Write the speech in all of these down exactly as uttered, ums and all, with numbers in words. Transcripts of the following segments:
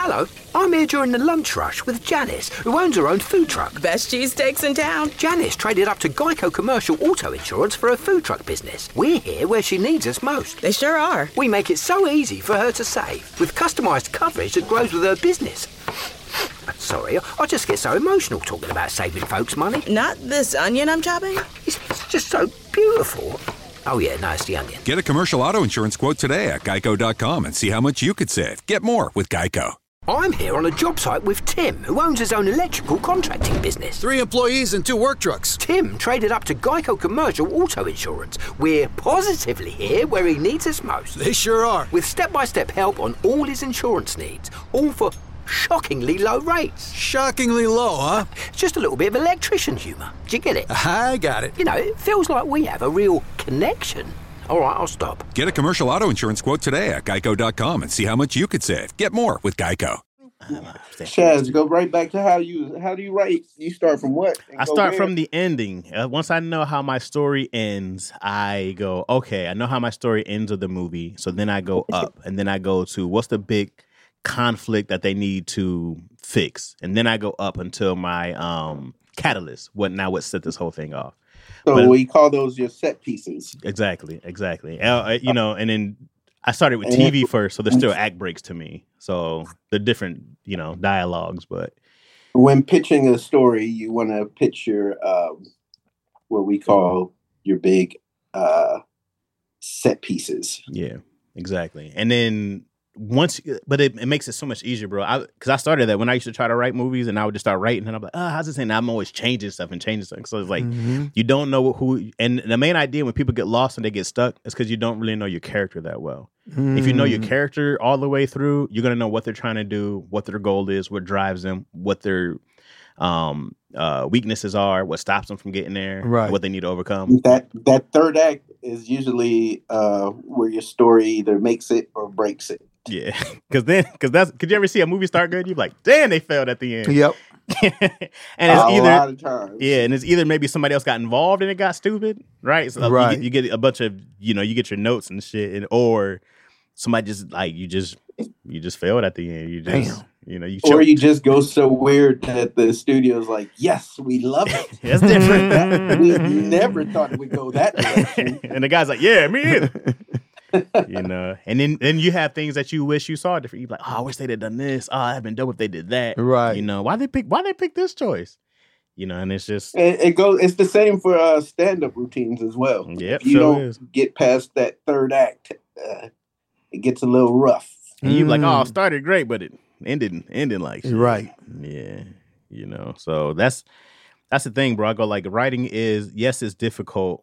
Hello, I'm here during the lunch rush with Janice, who owns her own food truck. Best cheesesteaks in town. Janice traded up to Geico Commercial Auto Insurance for her food truck business. We're here where she needs us most. They sure are. We make it so easy for her to save, with customised coverage that grows with her business. Sorry, I just get so emotional talking about saving folks money. Not this onion I'm chopping? It's just so beautiful. Oh yeah, no, it's the onion. Get a commercial auto insurance quote today at geico dot com and see how much you could save. Get more with Geico. I'm here on a job site with Tim, who owns his own electrical contracting business. Three employees and two work trucks. Tim traded up to Geico Commercial Auto Insurance. We're positively here where he needs us most. They sure are. With step-by-step help on all his insurance needs, all for shockingly low rates. Shockingly low, huh? Just a little bit of electrician humour. Do you get it? I got it. You know, it feels like we have a real connection. All right, I'll stop. Get a commercial auto insurance quote today at geico dot com and see how much you could save. Get more with Geico. Chaz, go right back to how you how do you write? You start from what? I start where? from the ending. Uh, once I know how my story ends, I go, okay, I know how my story ends of the movie. So then I go up, and then I go to what's the big conflict that they need to fix, and then I go up until my um, catalyst. What now? What set this whole thing off? So but, we call those your set pieces. Exactly, exactly. Uh, you know, and then I started with T V first, so there's still act breaks to me. So they're different, you know, dialogues. But when pitching a story, you want to pitch your um, what we call your big uh, set pieces. Yeah, exactly. And then once, but it, it makes it so much easier, bro. I because I started that when I used to try to write movies, and I would just start writing, and I'm like, oh, how's this? And I'm always changing stuff and changing stuff. So it's like mm-hmm. you don't know who. And the main idea when people get lost and they get stuck is because you don't really know your character that well. Mm. If you know your character all the way through, you're gonna know what they're trying to do, what their goal is, what drives them, what their um, uh, weaknesses are, what stops them from getting there, right. what they need to overcome. That that third act is usually uh, where your story either makes it or breaks it. Yeah, because then, because that's, could you ever see a movie start good? You're like, damn, they failed at the end. Yep. and it's a either, lot of times. yeah, and it's either maybe somebody else got involved and it got stupid, right? So right. You get, you get a bunch of, you know, you get your notes and shit, and or somebody just like you just you just failed at the end. You just, damn. you know, you choked. Or you just go so weird that the studio's like, yes, we love it. That's different. that, we never thought it would go that direction. And the guy's like, yeah, me either. You know, and then then you have things that you wish you saw different. You're like, oh, I wish they'd have done this. Oh, I'd been dope if they did that. Right. You know, why they pick why they pick this choice? You know, and it's just it, it goes. It's the same for uh, stand-up routines as well. Yep, if you sure don't is. get past that third act, uh, it gets a little rough. And you like, oh, it started great, but it ended ended like shit. Right. Yeah. You know, so that's that's the thing, bro. I go like writing is yes, it's difficult.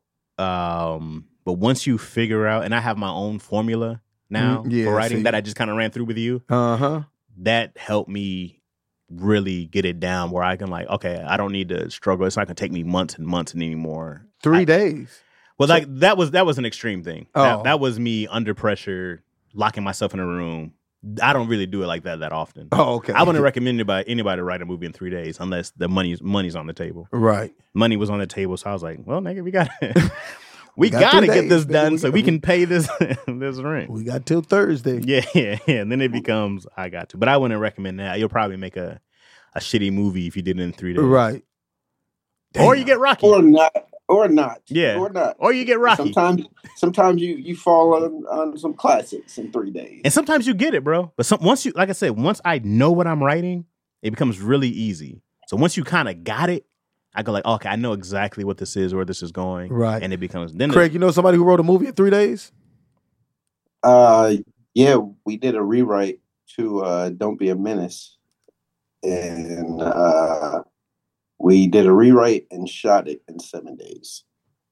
Um But once you figure out, and I have my own formula now mm, yeah, for writing see. that I just kind of ran through with you. Uh huh. That helped me really get it down where I can like, okay, I don't need to struggle. It's not gonna take me months and months anymore. Three I, days. Well, so, like that was that was an extreme thing. Oh. That, that was me under pressure, locking myself in a room. I don't really do it like that that often. Oh, okay. I wouldn't recommend anybody anybody to write a movie in three days unless the money's money's on the table. Right. Money was on the table, so I was like, well, nigga, we got it. We, we got gotta get this done we so we can pay this this rent. We got till Thursday. Yeah, yeah, yeah. And then it becomes I got to. But I wouldn't recommend that. You'll probably make a, a shitty movie if you did it in three days. Right. Damn. Or you get Rocky. Or not. Or not. Yeah. Or not. Or you get Rocky. Sometimes sometimes you, you fall on, on some classics in three days. And sometimes you get it, bro. But some, once you, like I said, once I know what I'm writing, it becomes really easy. So once you kind of got it, I go like, okay, I know exactly what this is, where this is going. Right. And it becomes... then. Craig, you know somebody who wrote a movie in three days? Uh, yeah, we did a rewrite to uh, Don't Be a Menace. And uh, we did a rewrite and shot it in seven days.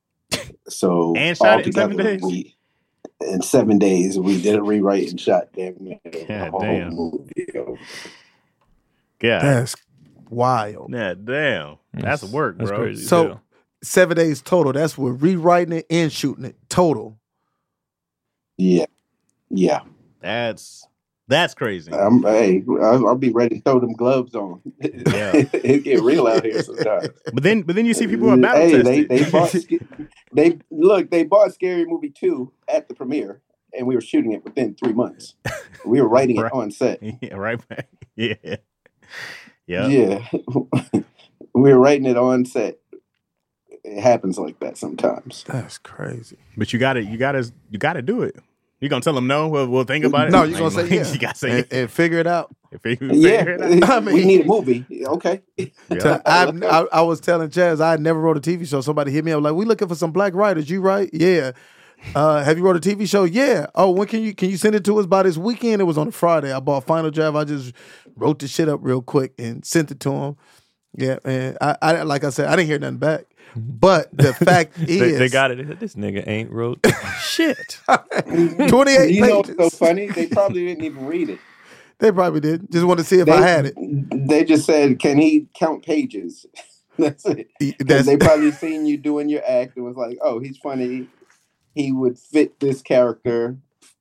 So and shot it in seven days? We, in seven days, we did a rewrite and shot damn near the whole damn. movie. Yeah. That's wild. Yeah, damn. That's, that's work, bro. That's crazy. So too. seven days total. That's with rewriting it and shooting it total. Yeah, yeah. That's that's crazy. I'm, hey, I'll, I'll be ready to throw them gloves on. Yeah, it get real out here sometimes. But then, but then you see people who are battle hey, tested. They they bought they look. They bought Scary Movie two at the premiere, and we were shooting it within three months. We were writing right. it on set. Yeah, right back. Yeah. Yep. Yeah. We were writing it on set. It happens like that sometimes. That's crazy. But you gotta, you gotta, you gotta do it. You gonna tell them no? We'll, we'll think about it. No, you're gonna say yeah. You gotta say and, yeah. and figure it out. Figure, Yeah, figure it out. I mean- we need a movie. Okay. Yeah. I, I, I was telling Chaz I had never wrote a T V show. Somebody hit me up like, "We looking for some black writers. You write? Yeah. Uh, have you wrote a T V show? Yeah. Oh, when can you can you send it to us by this weekend? It was on a Friday. I bought Final Draft. I just wrote the shit up real quick and sent it to him. Yeah, and I, I like I said, I didn't hear nothing back. But the fact is, they, they got it. This nigga ain't wrote shit. twenty-eight You know pages. what's so funny? They probably didn't even read it. They probably did. Just wanted to see if They, I had it. They just said, "Can he count pages?" That's it. That's- Because they probably seen you doing your act and was like, "Oh, he's funny. He would fit this character.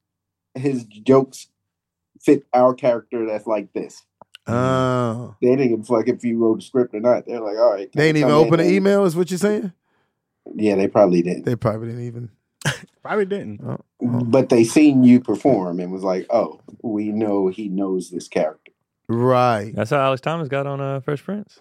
His jokes fit our character. That's like this." Oh. They didn't give a fuck if you wrote a script or not. They're like, "All right." They ain't even come in open an and- email, is what you're saying? Yeah, they probably didn't. They probably didn't even. Probably didn't. Oh, oh. But they seen you perform and was like, "Oh, we know he knows this character." Right. That's how Alex Thomas got on uh, Fresh Prince.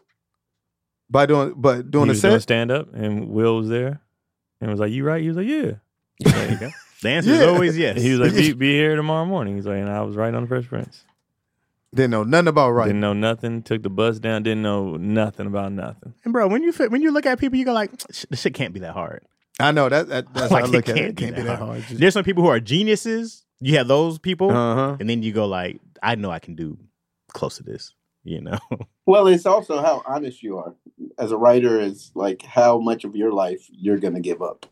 By doing, but doing he a was doing set? stand up, and Will was there, and was like, "You right?" He was like, "Yeah." There you go. The answer is Yeah. always yes. He was like, be, "Be here tomorrow morning." He's like, and I was right on the Fresh Prince. Didn't know nothing about writing. Didn't know nothing. Took the bus down. Didn't know nothing about nothing. And bro, when you fit, when you look at people, you go like, "This shit can't be that hard." I know that. that that's Like, how I it look at it. can't It be can't be that that hard. hard. Just- There's some people who are geniuses. You have those people, Uh-huh. and then you go like, "I know I can do close to this." You know. Well, it's also how honest you are as a writer. Is like how much of your life you're gonna give up.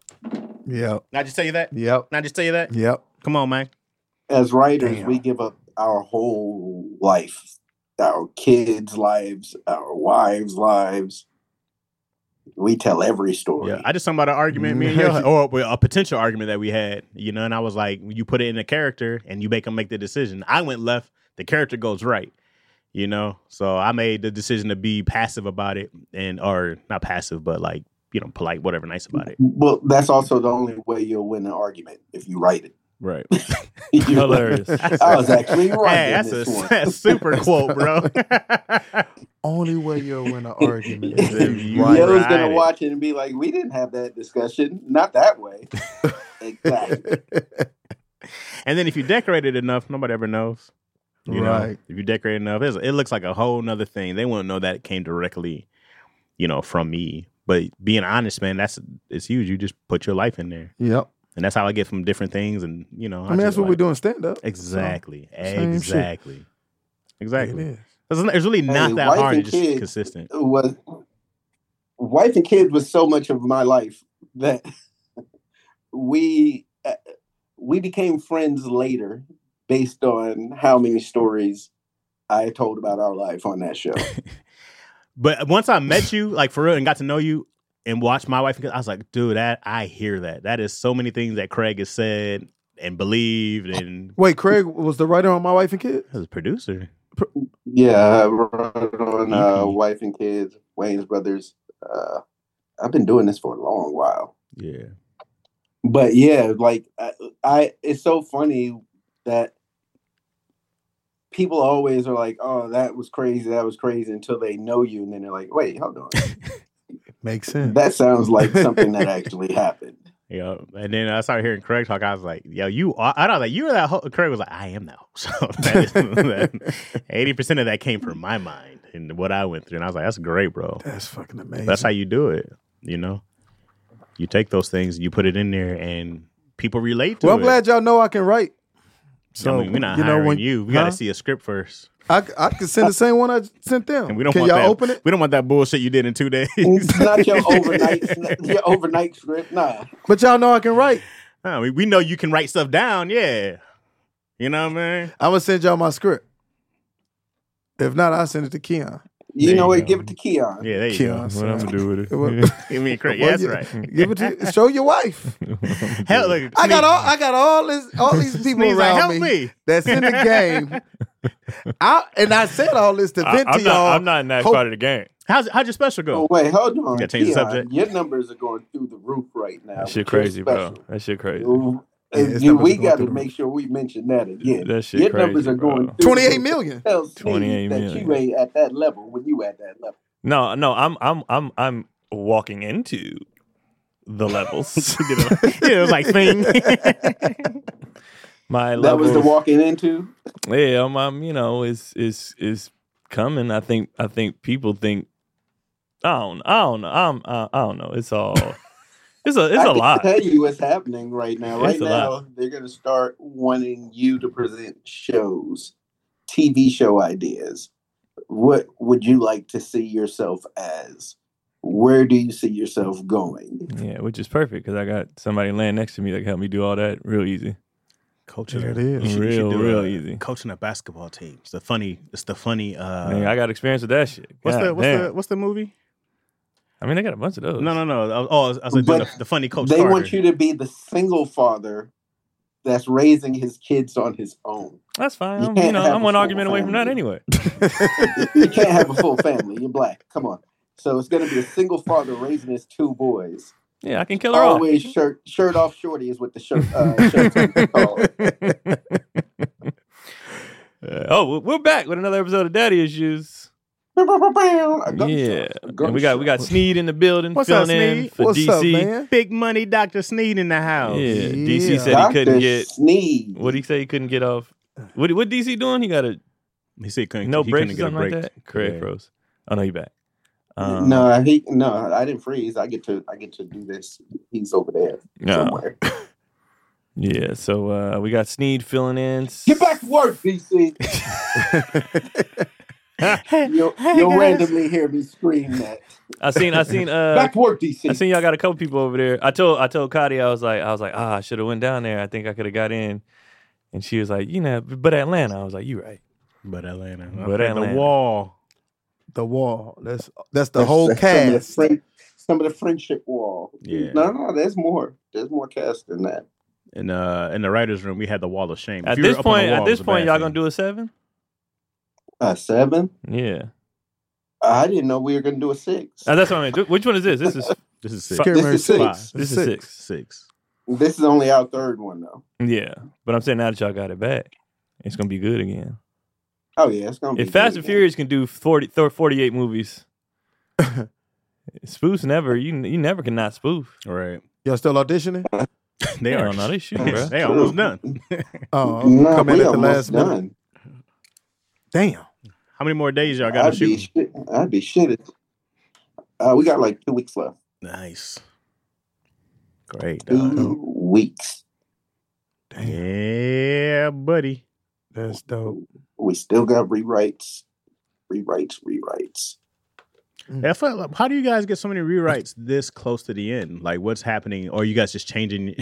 Yep. Not just tell you that. Yep. Not just tell you that. Yep. Come on, man. As writers, Damn. we give up our whole life, our kids' lives, our wives' lives. We tell every story. Yeah, I just talking about an argument, me and you, or well, a potential argument that we had, you know, and I was like, you put it in a character and you make them make the decision. I went left, the character goes right, you know, so I made the decision to be passive about it, and or not passive, but like, you know, polite, whatever, nice about it. Well, that's also the only way you'll win an argument if you write it. Right. Hilarious. I was actually right. Hey, in that's a, this one. that's super quote, bro. Only way you'll win an argument is If if you you write. Yo's right gonna it. watch it and be like, "We didn't have that discussion. Not that way." Exactly. And then if you decorate it enough, nobody ever knows. You know, Right. if you decorate enough, it's, it looks like a whole nother thing. They won't know that it came directly, you know, from me. But being honest, man, that's it's huge. You just put your life in there, Yep. and that's how I get from different things. And you know, I mean, that's just what like- we're doing stand up. Exactly, same shit. exactly, exactly. It is. It's, it's really not Hey, that wife hard. and It's just kids consistent. was wife and kids was so much of my life that we uh, we became friends later based on how many stories I told about our life on that show. But once I met you, like for real, and got to know you and watched my wife, I was like, dude, that I hear that. That is so many things that Craig has said and believed, and Wait, Craig was the writer on My Wife and Kids? as a producer. Yeah, I wrote on uh, E P. Wife and Kids, Wayne's Brothers. Uh, I've been doing this for a long while. Yeah. But yeah, like I, I it's so funny that people always are like, "Oh, that was crazy, that was crazy," until they know you, and then they're like, "Wait, hold on, Makes sense. that sounds like something that actually happened." Yeah, and then I started hearing Craig talk. I was like, "Yo, you are." I was like, "You were that." Ho-. Craig was like, "I am that." So eighty percent of that came from my mind and what I went through, and I was like, "That's great, bro. That's fucking amazing. That's how you do it." You know, you take those things, you put it in there, and people relate to well, it. I'm glad y'all know I can write. So I mean, we're not you know hiring when you. We got huh? to see a script first, I, I could send the same one I sent them. and we don't can want y'all that. open it? We don't want that bullshit you did in two days. It's not your overnight, your overnight script, nah. But y'all know I can write. No, we, we know you can write stuff down. Yeah, you know what I mean. I'm gonna send y'all my script. If not, I'll send it to Keon. You There know you what? go. Give it to Keon. Yeah, there you Keon, go. What son. I'm gonna do with it? Well, Give me a credit. well, Yeah, that's yeah, right. Give it to show your wife. Hell, look, I got all I got all this all these people Sneeze like, around help me, me. that's in the game. I, and I said all this to I, vent I'm to not. y'all. I'm not in that Hope- part of the game. How's how'd your special go? Oh wait, hold on. gotta change the Keon, subject. your numbers are going through the roof right now. That shit with your crazy, bro. special. That shit crazy. his you, numbers we are going got through to the make roof. sure we mention that again. That shit Your crazy, numbers are bro. going through twenty-eight the- million. Tell Steve twenty-eight that million. you ain't at that level when you at that level. No, no, I'm I'm I'm I'm walking into the levels. Yeah, it was like thing. My That levels, was the walking into. yeah, I'm, I'm you know, is is is coming. I think I think people think I don't I don't know. I'm I, I don't know. It's all it's a it's I a can lot. tell you what's happening right now. Right It's a now, lot. they're going to start wanting you to present shows, T V show ideas. What would you like to see yourself as? Where do you see yourself going? Yeah, which is perfect because I got somebody laying next to me that can help me do all that real easy. Coaching There it You is. should- you Real, should do real a- easy. Coaching a basketball team. It's the funny. It's the funny. Uh, Man, I got experience with that shit. what's God the what's damn. the what's the movie? I mean, they got a bunch of those. No, no, no. I was- Oh, I was, I was like doing But the, the funny Coach They Carter. want you to be the single father that's raising his kids on his own. That's fine. You I'm, can't you know, have I'm a one full argument away from that family. anyway. You can't have a full family. You're black. Come on. So it's going to be a single father raising his two boys. Yeah, I can kill her off. Always shirt shirt off shorty is what the shirt uh, shirt's called. Uh, oh, we're back with another episode of Daddy Issues. A Yeah, gunshot, a and we got we got gunshot. Sneed in the building What's filling up, in Sneed? for What's D up, C. man? Big money Doctor Sneed in the house. Yeah, D C Yeah. said he Doctor couldn't get. Sneed. What did he say? He couldn't get off. What what D C doing? He got a He said he couldn't. no he breaks couldn't or get a something break. like that. Craig Yeah. froze. Oh no, he back. Um, no, he no, I didn't freeze. I get to I get to do this. He's over there No. somewhere. Yeah, so uh, we got Sneed filling in. Get back to work, D C. You'll, Hey, you'll guys. randomly hear me scream that. I seen I seen uh Back to work, D C. I seen y'all got a couple people over there. I told I told Cody, I was like, I was like, ah, I should have went down there. I think I could have got in. And she was like, you know, but Atlanta. I was like, you right. But Atlanta. But Okay, Atlanta. The wall. The wall. That's that's the That's- whole that's Some of the, cast. friend, some of the friendship wall. Yeah. No, no, there's more. There's more cast than that. In uh in the writers' room, we had the wall of shame. If At you were this up on the point, wall, at it this was a point, bad y'all thing. gonna do a seven? Uh, seven. Yeah. I didn't know we were going to do a six. Uh, that's what I mean. Which one is this? This is This is six. Fuck, Scary this Mary is six. six. this is six. Six. This is only our third one, though. Yeah, but I'm saying now that y'all got it back, it's gonna be good again. Oh yeah, it's going to be. If Fast good and again. Furious can do forty, thir- forty-eight movies, spoofs never. You you never cannot spoof. Right. Y'all still auditioning? They Hell are. no, they shooting, bro. They almost done. Oh, No, come in we at the almost last minute. done. Damn. How many more days y'all got to I'd be shoot? shit. I'd be shitted. Uh, we got like two weeks left. Nice. Great. Two Dog. weeks. Damn. Yeah, buddy. That's dope. We still got rewrites, rewrites, rewrites. Yeah, I feel like- how do you guys get so many rewrites this close to the end? Like, what's happening? Or are you guys just changing?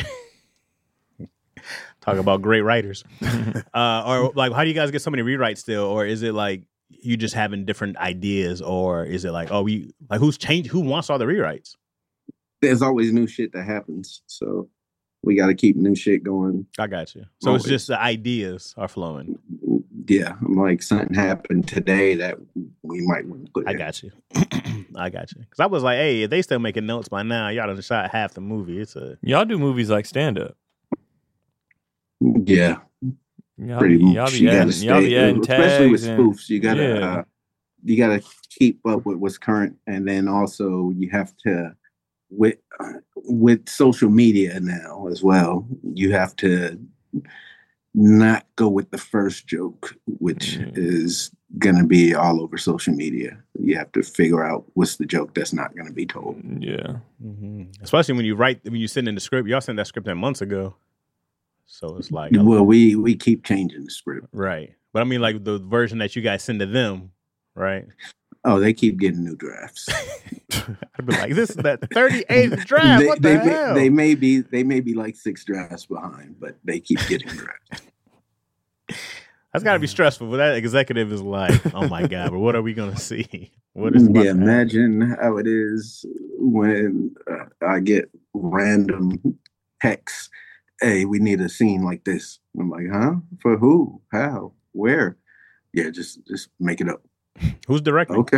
Talk about great writers. uh, or like, how do you guys get so many rewrites still? Or is it like you just having different ideas? Or is it like, oh, we like who's changed? Who wants all the rewrites? There's always new shit that happens, so we got to keep new shit going. I got you. So Always. it's just the ideas are flowing. Yeah, I'm like something happened today that we might want to put. I in. got you. I got you. Because I was like, hey, if they still making notes by now, y'all done shot half the movie. It's a Y'all do movies like stand up. Yeah, Y'all, pretty be- much. y'all be You gotta adding, y'all be stay- adding especially with tags and- spoofs. You gotta, Yeah. uh, you gotta keep up with what's current, and then also you have to with uh, with social media now as well. You have to not go with the first joke, which Mhm. is gonna be all over social media. You have to figure out what's the joke that's not gonna be told. Yeah. Mhm. Especially when you write, when you send in the script. Y'all sent that script in months ago. So it's like, Well, we we keep changing the script. right. But I mean, like the version that you guys send to them, right? Oh, they keep getting new drafts. I'd be like, this is that thirty-eighth draft. they, what they, the may, hell? they may be they may be like six drafts behind, but they keep getting drafts. That's got to be stressful. But that executive is like, oh my God, but what are we going to see? What is about Yeah, to happen? imagine how it is when uh, I get random texts. Hey, we need a scene like this. I'm like, huh? For who? How? Where? Yeah, just just make it up. Who's directing? Okay.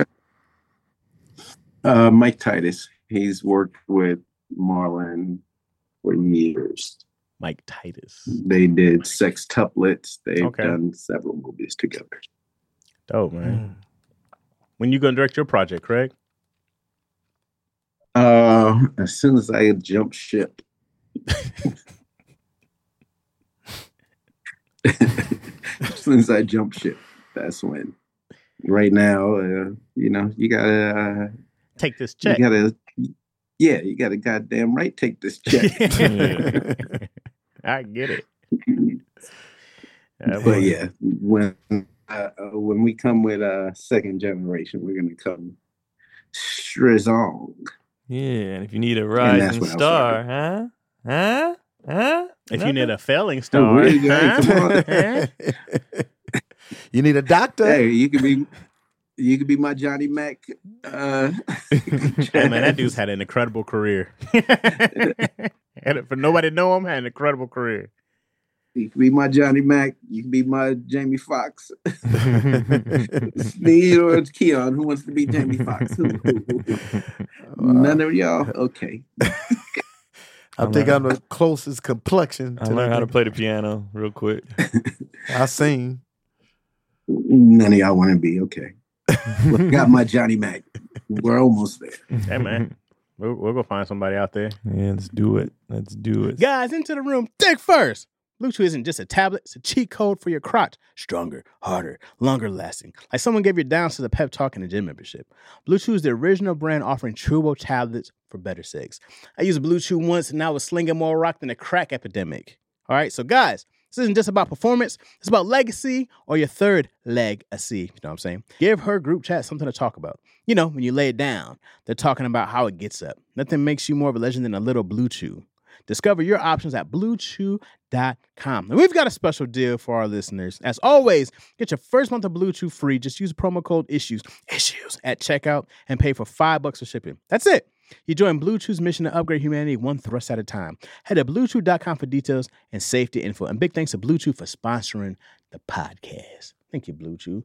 Uh, Mike Titus. He's worked with Marlon for years. Mike Titus. They did Sextuplets. They've Okay. done several movies together. Dope, man. When you gonna direct your project, Craig? Uh, as soon as I jump ship. As soon as I jump ship, that's when. Right now, uh, you know, you gotta uh, Take this check. You gotta, yeah, you gotta goddamn right take this check. I get it. But yeah, when uh, when we come with a uh, second generation, we're gonna come strong. Yeah, and if you need a rising star, huh? Huh? Huh? If Nothing? you need a failing star, really? huh? Come on. Huh? You need a doctor. Hey, you could be, you could be my Johnny Mac. Uh, Hey, man, that dude's had an incredible career. And for nobody to know him, had an incredible career. You can be my Johnny Mac. You can be my Jamie Foxx. Sneed or Keon, who wants to be Jamie Foxx? Who, who, who, who? None of y'all? Okay. I think I'm the closest complexion. I to learned that how to nigga. play the piano real quick. I sing. None of y'all want to be. Okay. Well, got my Johnny Mac. We're almost there. Hey, man. We'll, we'll go find somebody out there. Yeah, let's do it. Let's do it. Guys, into the room. Dig first. Bluetooth isn't just a tablet. It's a cheat code for your crotch. Stronger, harder, longer lasting. Like someone gave your downs to the pep talk and the gym membership. Bluetooth is the original brand offering chewable tablets for better sex. I used Bluetooth once and I was slinging more rock than a crack epidemic. All right, so guys, this isn't just about performance. It's about legacy or your third legacy. You know what I'm saying? Give her group chat something to talk about. You know, when you lay it down, they're talking about how it gets up. Nothing makes you more of a legend than a little Bluetooth. Discover your options at blue chew dot com. And we've got a special deal for our listeners. As always, get your first month of Bluetooth free. Just use promo code ISSUES, issues at checkout and pay for five bucks for shipping. That's it. You join Bluetooth's mission to upgrade humanity one thrust at a time. Head to blue chew dot com for details and safety info. And big thanks to Bluetooth for sponsoring the podcast. Thank you, Bluetooth.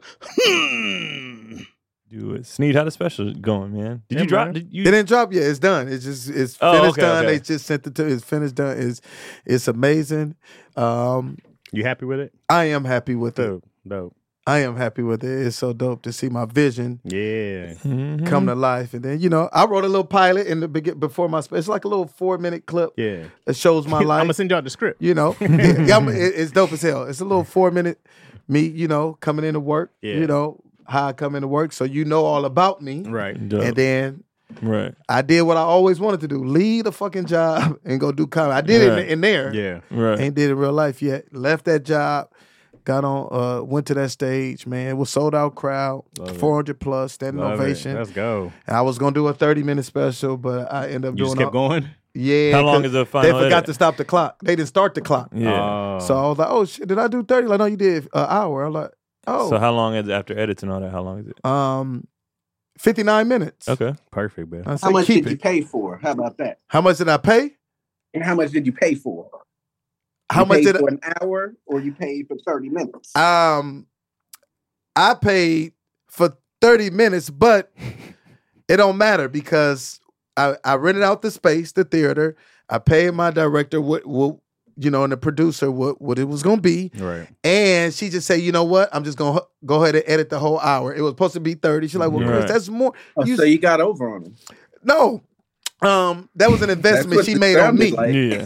Do it. Sneed, how the special going, man? Did Yeah, you drop? man. Did you? It didn't drop yet. It's done. It's just it's Oh, finished okay, done. okay. They just sent it to. It's finished done. It's it's amazing. Um, You happy with it? I am happy with it. Dope. Dope. I am happy with it. It's so dope to see my vision Yeah. Mhm. come to life. And then you know, I wrote a little pilot in the begin before my. It's like a little four minute clip Yeah. that shows my I'm life. going to send y'all the script. You know, it- yeah, I'm- it- it's dope as hell. It's a little four minute me, you know, coming into work. Yeah. You know how I come into work, so you know all about me. Right. Dope. And then Right. I did what I always wanted to do: leave the fucking job and go do comedy. I did Right. it in, in there. Yeah. Right. Ain't did it in real life yet. Left that job, got on, uh, went to that stage. Man, it was sold out crowd, Love it. four hundred plus, standing Love it. ovation. Let's go. And I was gonna do a thirty minute special, but I ended up You doing. just kept all- going? Yeah. How long 'cause is the They final forgot edit? to stop the clock. They didn't start the clock. Yeah. Oh. So I was like, oh shit, did I do thirty? Like, no, you did an hour. I'm like, oh, So how long is it after edits and all that? How long is it? um, fifty-nine minutes. Okay. Perfect, man. I say, How much keep did you it. pay for? How about that? How much did I pay? And how much did you pay for? How You much paid did for an hour, or you paid for thirty minutes? I, um, I paid for thirty minutes, but it don't matter because I, I rented out the space, the theater. I paid my director what, what you know, and the producer what, what it was gonna be. Right. And she just said, you know what? I'm just gonna h- go ahead and edit the whole hour. It was supposed to be thirty. She's like, well, Chris, Right. that's more. Oh, you- so you got over on him. No, um, that was an That's investment what she it made on sounded me. like. Yeah.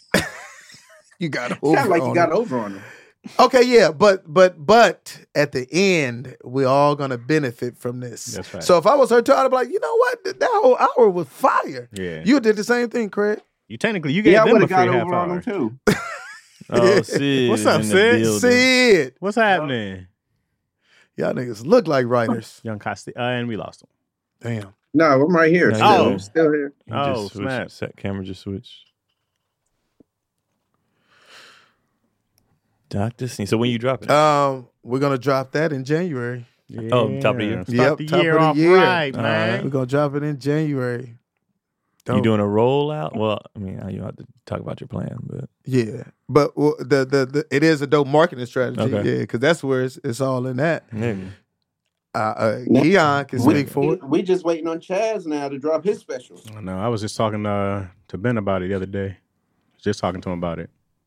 You got Sound over like on you got it. over on him. Okay, yeah, but but but at the end, we're all gonna benefit from this. That's right. So if I was her too, I'd be like, you know what? That whole hour was fire. Yeah. You did the same thing, Craig. You technically, you gave Yeah, I them would a have free got half over on hour. him too. Oh, Sid. What's is up, in the Sid? building. Sid. What's happening? Y'all niggas look like writers. Young Costi, uh, and we lost him. Damn. No, I'm right here. No, Still, Oh. still here. He Oh, just switched. snap. Set camera just switched. Doctor Sneed. So when you drop it? Um, we're gonna drop that in January. Oh, top of the year. Start Yep, the top year of the off year. right, All man. We're gonna drop it in January. You Dope. doing a rollout? Well, I mean, you don't have to talk about your plan, but Yeah, but well, the, the the it is a dope marketing strategy. Okay. Yeah, because that's where it's, it's all in that. maybe. Uh, uh, Keon can We, speak for it. we just waiting on Chaz now to drop his special. I know. I was just talking uh, to Ben about it the other day. Just talking to him about it.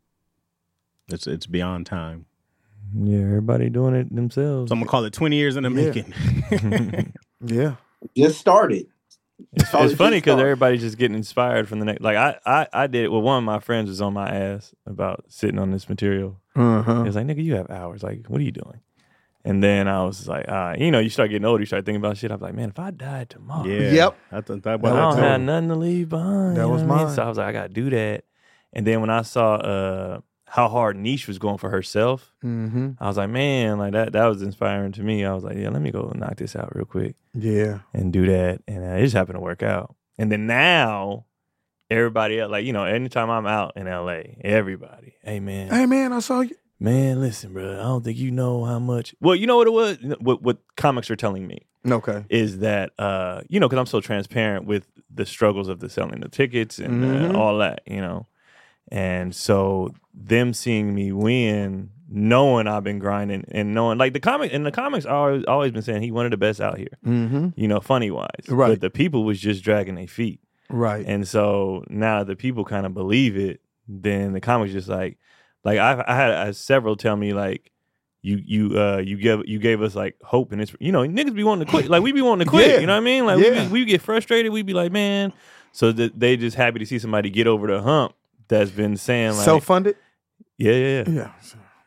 It's it's beyond time. Yeah, everybody doing it themselves. So I'm gonna call it twenty years in the Yeah. making. Yeah. Just started. It's, Oh, it's it funny just because started. everybody's just getting inspired from the next. Like I, I, I did it. Well, one of my friends was on my ass about sitting on this material. Uh-huh. He was like, "Nigga, you have hours. Like, what are you doing?" And then I was like, uh, you know, you start getting older, you start thinking about shit. I'm like, man, if I died tomorrow, Yeah. Yep. I thought that I about don't that have too. nothing to leave behind. That you know was what I mean? mine. So I was like, I gotta do that. And then when I saw uh, how hard Niche was going for herself, Mm-hmm. I was like, man, like that that was inspiring to me. I was like, yeah, let me go knock this out real quick Yeah. and do that. And uh, it just happened to work out. And then now, everybody else, like, you know, anytime I'm out in L A, everybody, hey man, Hey, man, I saw you. man, listen, bro, I don't think you know how much. Well, you know what it was? What, what comics are telling me Okay. is that, uh, you know, because I'm so transparent with the struggles of the selling the tickets and Mhm. uh, all that, you know. And so them seeing me win, knowing I've been grinding and knowing, like the comic, and the comics always always been saying he one of the best out here, Mm-hmm. you know, funny wise. Right. But the people was just dragging their feet. Right. And so now the people kind of believe it, then the comics just like, like I, I had uh, several tell me like, you you uh you gave you gave us like hope, and it's, you know, niggas be wanting to quit, like we be wanting to quit, Yeah. you know what I mean? Like Yeah. we, we get frustrated, we be like, man. So that they just happy to see somebody get over the hump that's been saying like, Self-funded? yeah, yeah, yeah. Yeah.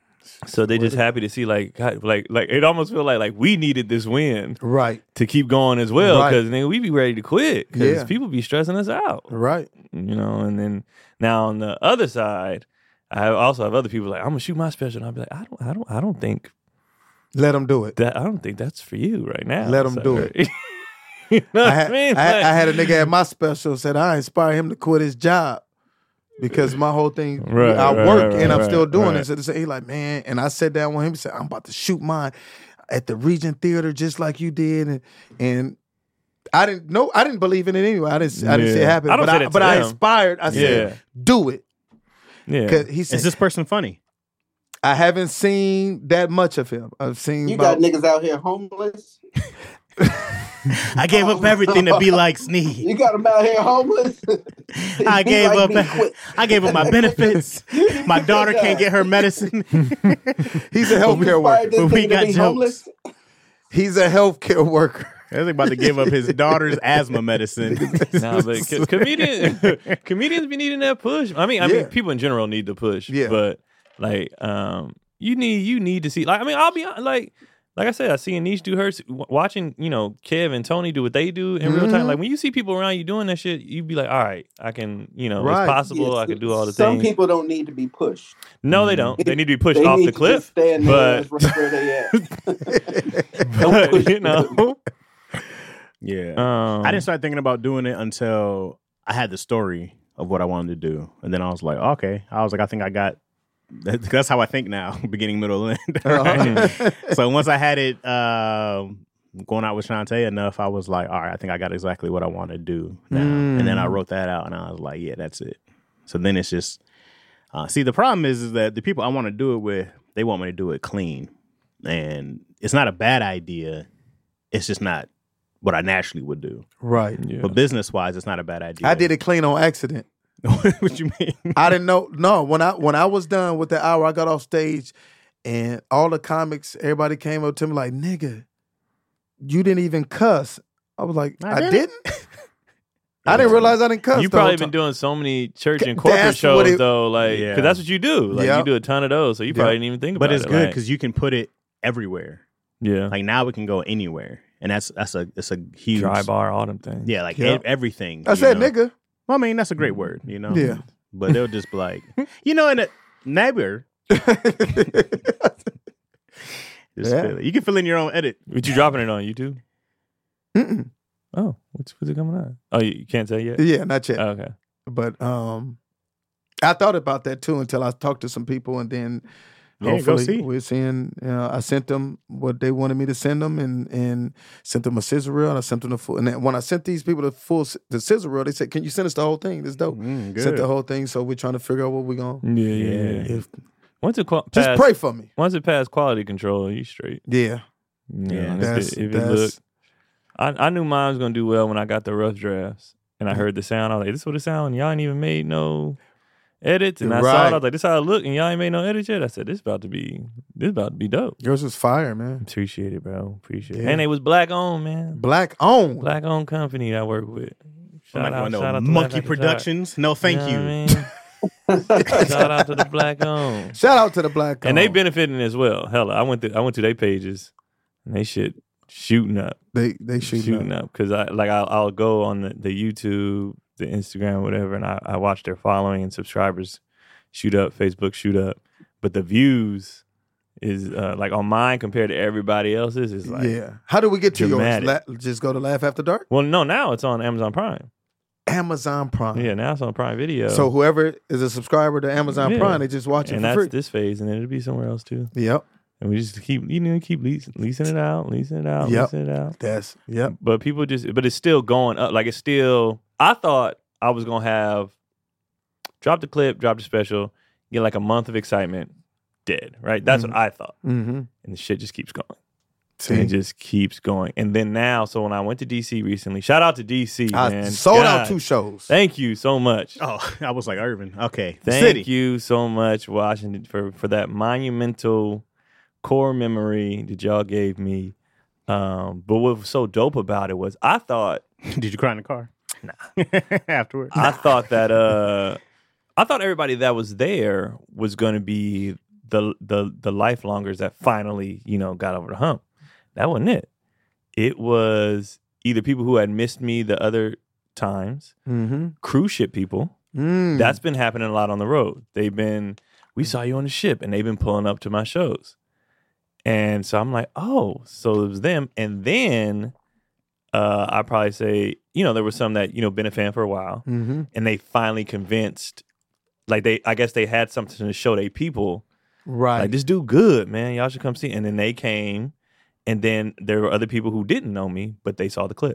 So they just happy to see like, God, like like it almost feel like like we needed this win Right. to keep going as well, Right. because nigga we be ready to quit because Yeah. people be stressing us out. Right. You know, and then now on the other side, I also have other people like, I'm gonna shoot my special, and I'll be like, I don't, I don't, I don't think Let them do it. that, I don't think that's for you right now. Let 'em do it. You know I what had, I mean? I, had, Like- I had a nigga at my special said I inspired him to quit his job because my whole thing, Right, I right, work right, and I'm right, still doing right. it. So they say, he like, man, and I sat down with him and said, I'm about to shoot mine at the Regent Theater just like you did. And, and I didn't know, I didn't believe in it anyway. I didn't, I didn't see it Yeah. happen. I don't but say I, that to but I them. inspired. I said, Yeah. do it. yeah. Cause he said, Is this person funny? I haven't seen that much of him. I've seen You about, got niggas out here homeless. I gave up everything to be like Sneed. You got them out here homeless. I Be gave like up. me, quit. I gave up my benefits. My daughter can't get her medicine. he's a healthcare Inspired worker. this But we nigga to got be jokes. homeless. He's a healthcare worker. I was about to give up his daughter's asthma medicine. Nah, but co- comedians, comedians be needing that push. I mean, I Yeah. mean, people in general need the push. Yeah. But like, um, you need you need to see. Like, I mean, I'll be hon- like, like I said, I see Anish do hers. w- Watching, you know, Kev and Tony do what they do in real time. Mhm. Like when you see people around you doing that shit, you be like, all right, I can, you know, Right. it's possible. Yeah, I can do all the Some things. people don't need to be pushed. no, they don't. They need to be pushed They off need the to cliff. just stand there but right where they at. but, you know, Yeah. um, I didn't start thinking about doing it until I had the story of what I wanted to do. And then I was like, okay. I was like, I think I got that's how I think now, beginning, middle, and end. Uh-huh. So once I had it um, going out with Shantae enough, I was like, all right, I think I got exactly what I want to do now. And then I wrote that out and I was like, yeah, that's it. So then it's just uh, see, the problem is, is that the people I want to do it with, they want me to do it clean. And it's not a bad idea. It's just not what I naturally would do. Right. yeah. But business wise, it's not a bad idea. I did it clean on accident. What you mean? I didn't know. No, when I when I was done with the hour, I got off stage, and all the comics, everybody came up to me like, "Nigga, you didn't even cuss." I was like, I "I, didn't." didn't." I didn't realize I didn't cuss. You the whole probably been time. doing so many church and That's corporate what shows it- though, like because Yeah. that's what you do. Like Yeah. you do a ton of those, so you probably Yeah. didn't even think about But it. it's good like- because you can put it everywhere. yeah, Like now we can go anywhere, and that's that's a it's a huge dry bar, all them things. Yeah, like Yeah. e- everything. I you said, know? "Nigga." Well, I mean, that's a great word, you know. Yeah. But they'll just be like, you know, in a neighbor. Just Yeah. feel it. You can fill in your own edit. What you dropping it on YouTube? Mm-mm. Oh, what's what's it coming on? Oh, you you can't say yet. Yeah, not yet. Oh, okay. But um, I thought about that too until I talked to some people, and then Yeah, go hopefully see. we're seeing. You know, I sent them what they wanted me to send them, and and sent them a scissor reel, and I sent them the full. And then when I sent these people the full s- the scissor reel, they said, "Can you send us the whole thing? This dope." Mm, Sent the good. whole thing, so we're trying to figure out what we're going. Yeah, yeah. yeah. If Once it qua- just pass, pray for me. Once it passed quality control, you straight. Yeah, Yeah, if that's it, if it that's look, I I knew mine was gonna do well when I got the rough drafts and I heard the sound. I was like, "This is what it sound." Y'all ain't even made no. edits, and I Right. saw it. I was like, "This how it look," and y'all ain't made no edits yet. I said, "This about to be, this about to be dope." Yours was fire, man. Appreciate it, bro. Appreciate it. Yeah. And they was black owned, man. Black owned. Black owned company I work with. I'm Shout not out, going shout to out to Monkey Laugh After Dark. Productions. No, thank You you. know what I mean? Shout out to the black owned. Shout out to the black And they owned. benefiting as well. Hella, I went to I went to their pages, and they shit shooting up, They they shooting, shooting up. up. Because I like I'll, I'll go on the, the YouTube, the Instagram, whatever, and I, I watch their following and subscribers shoot up, Facebook shoot up, but the views is uh, like on mine compared to everybody else's is like Yeah. How do we get to dramatic. yours? La- just go to Laugh After Dark? Well, no, now it's on Amazon Prime. Amazon Prime. Yeah, now it's on Prime Video. So whoever is a subscriber to Amazon Yeah. Prime, they just watch it and for that's free. this phase, and then it'll be somewhere else too. Yep. And we just keep, you know, keep leasing, leasing it out, leasing it out, Yep. leasing it out. That's yep. But people just, but it's still going up. Like it's still, I thought I was going to have, drop the clip, drop the special, get like a month of excitement, dead, right? That's Mhm. what I thought. Mm-hmm. And the shit just keeps going. See, And it just keeps going. And then now, so when I went to D C recently, shout out to D C, I man. sold God, out two shows. Thank you so much. Oh, I was like Irvin. Okay, the Thank city. you so much, Washington, for, for that monumental core memory that y'all gave me. Um, but what was so dope about it was I thought Did you cry in the car? Nah. Afterwards. I thought that uh I thought everybody that was there was gonna be the the the lifelongers that finally, you know, got over the hump. That wasn't it. It was either people who had missed me the other times, Mm-hmm. cruise ship people. Mm. That's been happening a lot on the road. They've been, we saw you on the ship, and they've been pulling up to my shows. And so I'm like, oh, so it was them. And then uh, I probably say, you know, there was some that, you know, been a fan for a while, Mm-hmm. and they finally convinced, like they, I guess they had something to show their people, Right. like this dude good, man, y'all should come see. And then they came, and then there were other people who didn't know me, but they saw the clip.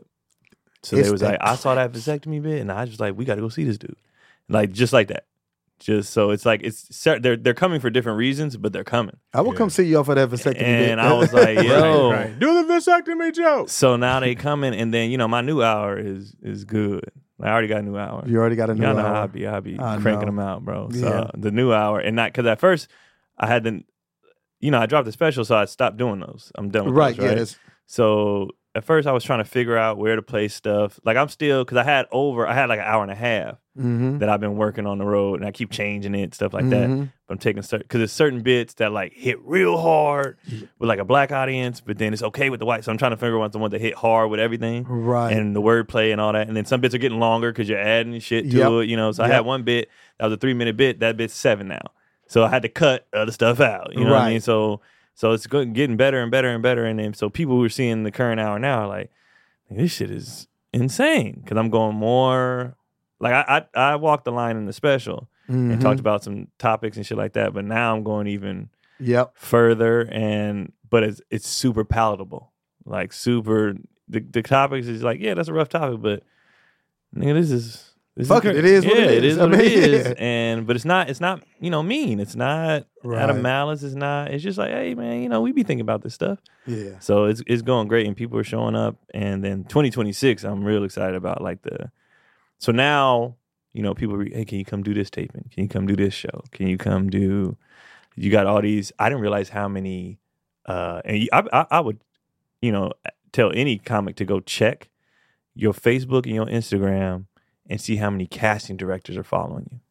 So It's they was that like, I saw that vasectomy bit, and I was just like, we got to go see this dude, like just like that. Just so it's like it's cer- they're they're coming for different reasons, but they're coming. I will come see you off of that vasectomy. And bit. I was like, yo, Right, right. Do the vasectomy joke. so now they coming, and then you know my new hour is is good. I already got a new hour. You already got a new Y'all know hour. how I be, I be I cranking know. them out, bro. So Yeah. the new hour, and not because at first I had to, you know, I dropped the special, so I stopped doing those. I'm done with Right. those, Yeah. right? That's, So at first I was trying to figure out where to place stuff. Like I'm still, because I had over, I had like an hour and a half mm-hmm. that I've been working on the road, and I keep changing it, stuff like that. Mhm. But I'm taking certain, because there's certain bits that like hit real hard with like a black audience, but then it's okay with the white. So I'm trying to figure out the one that hit hard with everything. Right. And the wordplay and all that. And then some bits are getting longer because you're adding shit to Yep. it, you know. So I Yep. had one bit that was a three minute bit. That bit's seven now. So I had to cut other stuff out. You know what I Right. mean? So so it's good, getting better and better and better. And then so people who are seeing the current hour now are like, this shit is insane. Because I'm going more like I, I I walked the line in the special Mhm. and talked about some topics and shit like that. But now I'm going even Yep. further, and but it's it's super palatable, like super. The the topics is like, yeah, that's a rough topic, but nigga, this is this Fuck is it, great. it is what yeah, it it is. is I what it mean, is, yeah. and but it's not it's not you know mean. It's not out of Right. malice. It's not. It's just like, hey man, you know we be thinking about this stuff. Yeah. So it's it's going great, and people are showing up. And then twenty twenty-six, I'm real excited about. Like the so now you know people. Re, hey, can you come do this taping? Can you come do this show? Can you come do? You got all these. I didn't realize how many. Uh, and you, I, I I would you know tell any comic to go check your Facebook and your Instagram and see how many casting directors are following you.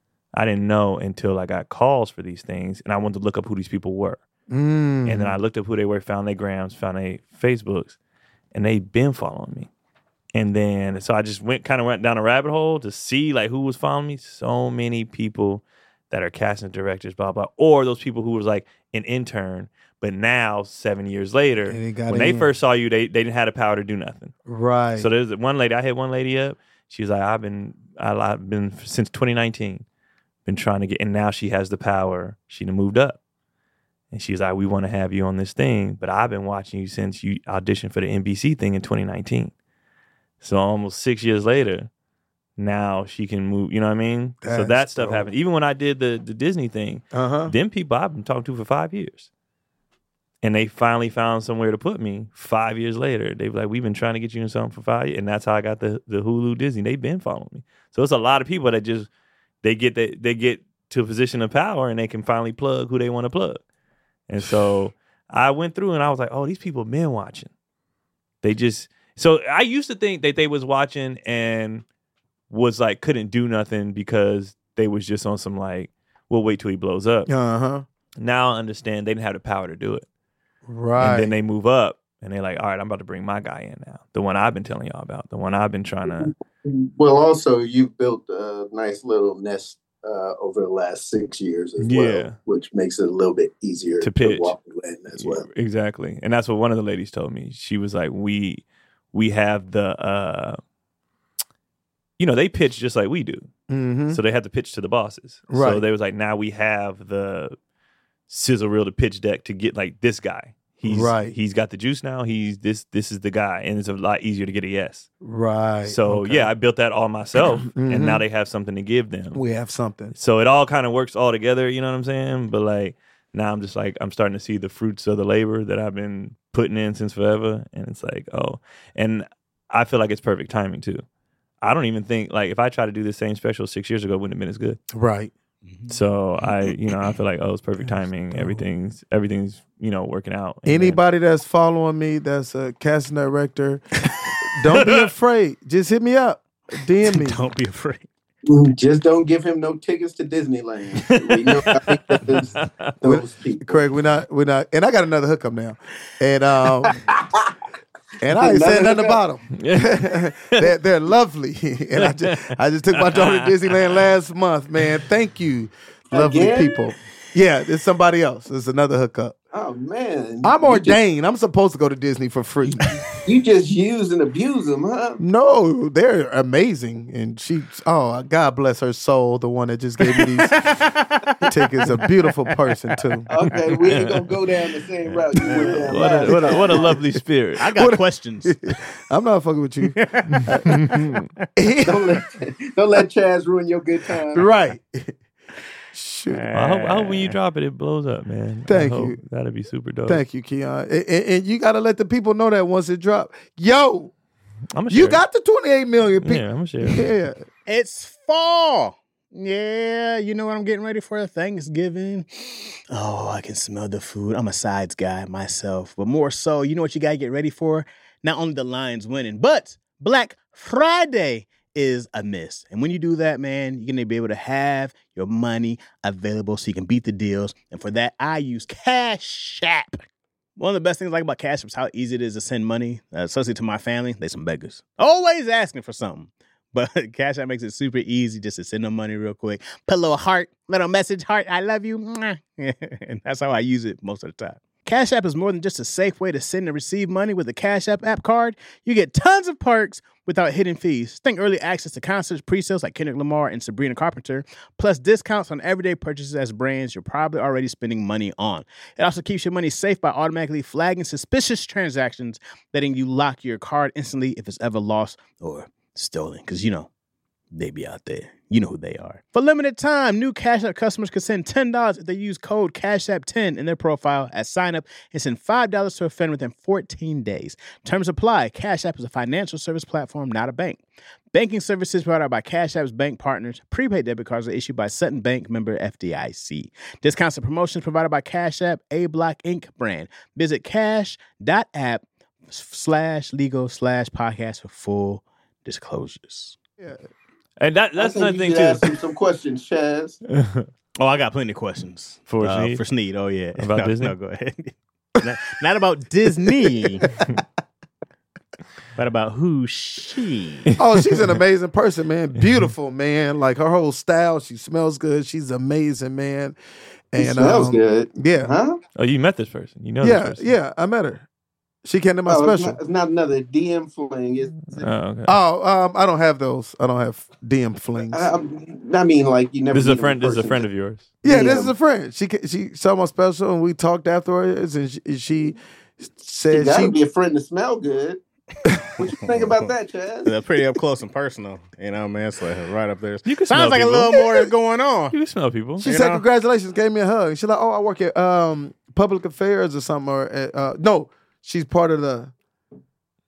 I didn't know until I got calls for these things, and I wanted to look up who these people were. Mm. And then I looked up who they were, found their grams, found their Facebooks, and they've been following me. And then, so I just went kind of went down a rabbit hole to see like who was following me. So many people that are casting directors, blah, blah, or those people who was like an intern, but now seven years later, And they got when they in. first saw you, they, they didn't have the power to do nothing. Right. So there's one lady, I hit one lady up. She was like, I've been, I, I've been since twenty nineteen, been trying to get, and now she has the power. She done moved up. And she's like, we want to have you on this thing, but I've been watching you since you auditioned for the N B C thing in twenty nineteen. So almost six years later, now she can move, you know what I mean? so That's that stuff dope. happened. Even when I did the, the Disney thing, uh-huh. them people I've been talking to for five years. And they finally found somewhere to put me five years later. They were like, we've been trying to get you in something for five years. And that's how I got the, the Hulu Disney. They've been following me. So it's a lot of people that just they get they, they get to a position of power and they can finally plug who they want to plug. And so I went through and I was like, oh, these people been watching. They just so I used to think that they was watching and was like couldn't do nothing because they was just on some like, we'll wait till he blows up. Uh-huh. Now I understand they didn't have the power to do it. Right. And then they move up and they're like, all right, I'm about to bring my guy in now. The one I've been telling y'all about. The one I've been trying to. Well, also, you've built a nice little nest uh, over the last six years as Yeah. well, which makes it a little bit easier To to, pitch. walk you in as well. Exactly. And that's what one of the ladies told me. She was like, we we have the, uh, you know, they pitch just like we do. Mm-hmm. So they had to pitch to the bosses. Right. So they was like, now we have the sizzle reel to pitch deck to get like this guy. He's Right. he's got the juice now. He's this this is the guy. And it's a lot easier to get a yes. Right. So Okay. yeah, I built that all myself. Mhm. And now they have something to give them. We have something. So it all kind of works all together, you know what I'm saying? But like now I'm just like I'm starting to see the fruits of the labor that I've been putting in since forever. And it's like, oh, and I feel like it's perfect timing too. I don't even think like if I tried to do the same special six years ago, it wouldn't have been as good. Right. So I, you know, I feel like oh, it's perfect timing. Everything's everything's you know working out. And Anybody that's following me that's a casting director, don't be afraid. Just hit me up. D M me. Don't be afraid. Just don't give him no tickets to Disneyland. We know how he does those people. Craig, we're not we're not and I got another hookup now. And um and I ain't Another saying nothing hookup? about them. they're, they're lovely. And I just I just took my daughter to Disneyland last month, man. Thank you, lovely Again? people. Yeah, it's somebody else. It's another hookup. Oh man, I'm You ordained. I'm supposed to go to Disney for free. just, you just use and abuse them, huh? No, they're amazing. And she, oh, God bless her soul, the one that just gave me these tickets. A beautiful person, too. Okay, we ain't gonna go down the same route you went down. what, a, last what, a, time. what a lovely spirit. I got questions. I'm not fucking with you. Don't let don't let Chaz ruin your good time. Right. Shoot. I hope, I hope when you drop it, it blows up, man. Thank I hope you. That'd be super dope. Thank you, Keon. And, and- and you got to let the people know that once it drops. Yo, I'm you got the twenty-eight million people. Yeah, I'm gonna share. Yeah. It's fall. Yeah, you know what I'm getting ready for? Thanksgiving. Oh, I can smell the food. I'm a sides guy myself. But more so, you know what you got to get ready for? Not only the Lions winning, but Black Friday is a miss. And when you do that, man, you're going to be able to have your money available so you can beat the deals. And for that, I use Cash App. One of the best things I like about Cash App is how easy it is to send money, uh, especially to my family. They some beggars. Always asking for something. But Cash App makes it super easy just to send them money real quick. Put a little heart, little message, heart, I love you. And that's how I use it most of the time. Cash App is more than just a safe way to send and receive money. With the Cash App app card, you get tons of perks without hidden fees. Think early access to concerts, pre-sales like Kendrick Lamar and Sabrina Carpenter, plus discounts on everyday purchases as brands you're probably already spending money on. It also keeps your money safe by automatically flagging suspicious transactions, letting you lock your card instantly if it's ever lost or stolen. Because, you know, they be out there. You know who they are. For limited time, new Cash App customers can send ten dollars if they use code Cash App ten in their profile at sign up and send five dollars to a friend within fourteen days. Terms apply. Cash App is a financial service platform, not a bank. Banking services provided by Cash App's bank partners. Prepaid debit cards are issued by Sutton Bank, member F D I C. Discounts and promotions provided by Cash App, A Block Incorporated brand. Visit cash.app slash legal slash podcast for full disclosures. Yeah. And that that's I another think you thing should too. ask him some questions, Chaz. Oh, I got plenty of questions. For uh, Sneed? For Sneed, oh yeah. About no, Disney? No, go ahead. not, not about Disney, but about who she. Oh, she's an amazing person, man. Beautiful, man. Like her whole style, she smells good. She's amazing, man. He And smells um, good. Yeah. Huh? Oh, you met this person. You know Yeah, this person. yeah, I met her. She came to my Oh, it's special. not, it's not another D M fling. Is it? Oh, okay. Oh, um, I don't have those. I don't have D M flings. I, I mean, like you never. This is a meet him friend. in This is a person. friend of yours. yeah, D M. this is a friend. She ca- she saw my special and we talked afterwards, and she, she You said gotta she. be a friend to smell good. What you think about that, Chaz? They're pretty up close and personal, you know, man. It's like right up there. You can smell Sounds like people. a little more is going on. You can smell people. She You said know? congratulations, gave me a hug. She's like, oh, I work at um public affairs or something, or at, uh, no, she's part of the.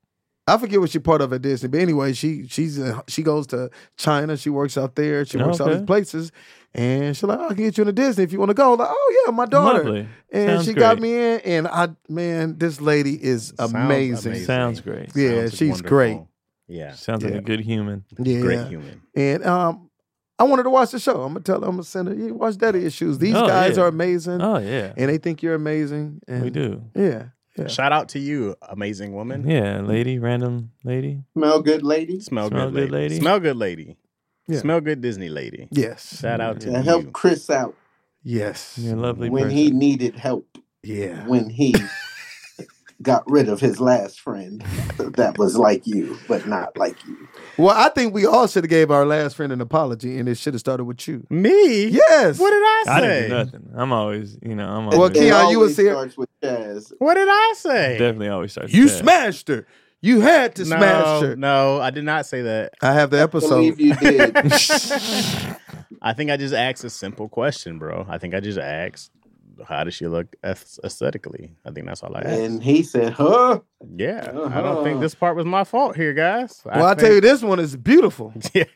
I forget what she part of at Disney, but anyway, she she's uh, she goes to China. She works out there. She works all Okay. these places, and she's like, oh, "I can get you into Disney if you want to go." I'm like, oh yeah, my daughter. Lovely. And Sounds she got great. me in, and I man, this lady is Sounds amazing. Sounds great. Yeah, Sounds she's wonderful. great. Yeah, Sounds like Yeah. a good human. Yeah, great human. and um, I wanted to watch the show. I'm gonna tell her, I'm gonna send her. You watch Daddy Issues. These Oh, guys yeah. are amazing, Oh yeah, and they think you're amazing. And we do. Yeah, yeah. Shout out to you, amazing woman. Yeah, lady, random lady. Smell good, lady. Smell, Smell good, good lady. lady. Smell good, lady. Yeah. Smell good, Disney lady. Yes. Shout out to To you. help Chris out Yes. You're a lovely when person. he needed help. Yeah. When he got rid of his last friend that was like you, but not like you. Well, I think we all should have gave our last friend an apology, and it should have started with you. Me? Yes. What did I say? I didn't do nothing. I'm always, you know, I'm always Well, It Keon, you always was here. starts with Chaz. What did I say? definitely always start. You there. smashed her. You had to no, smash her. no, I did not say that. I have the I episode. believe you did. I think I just asked a simple question, bro. I think I just asked, how does she look ath- aesthetically? I think that's all I asked. And he said, huh? yeah, I don't think this part was my fault here, guys. Well, I tell you, this one is beautiful. you,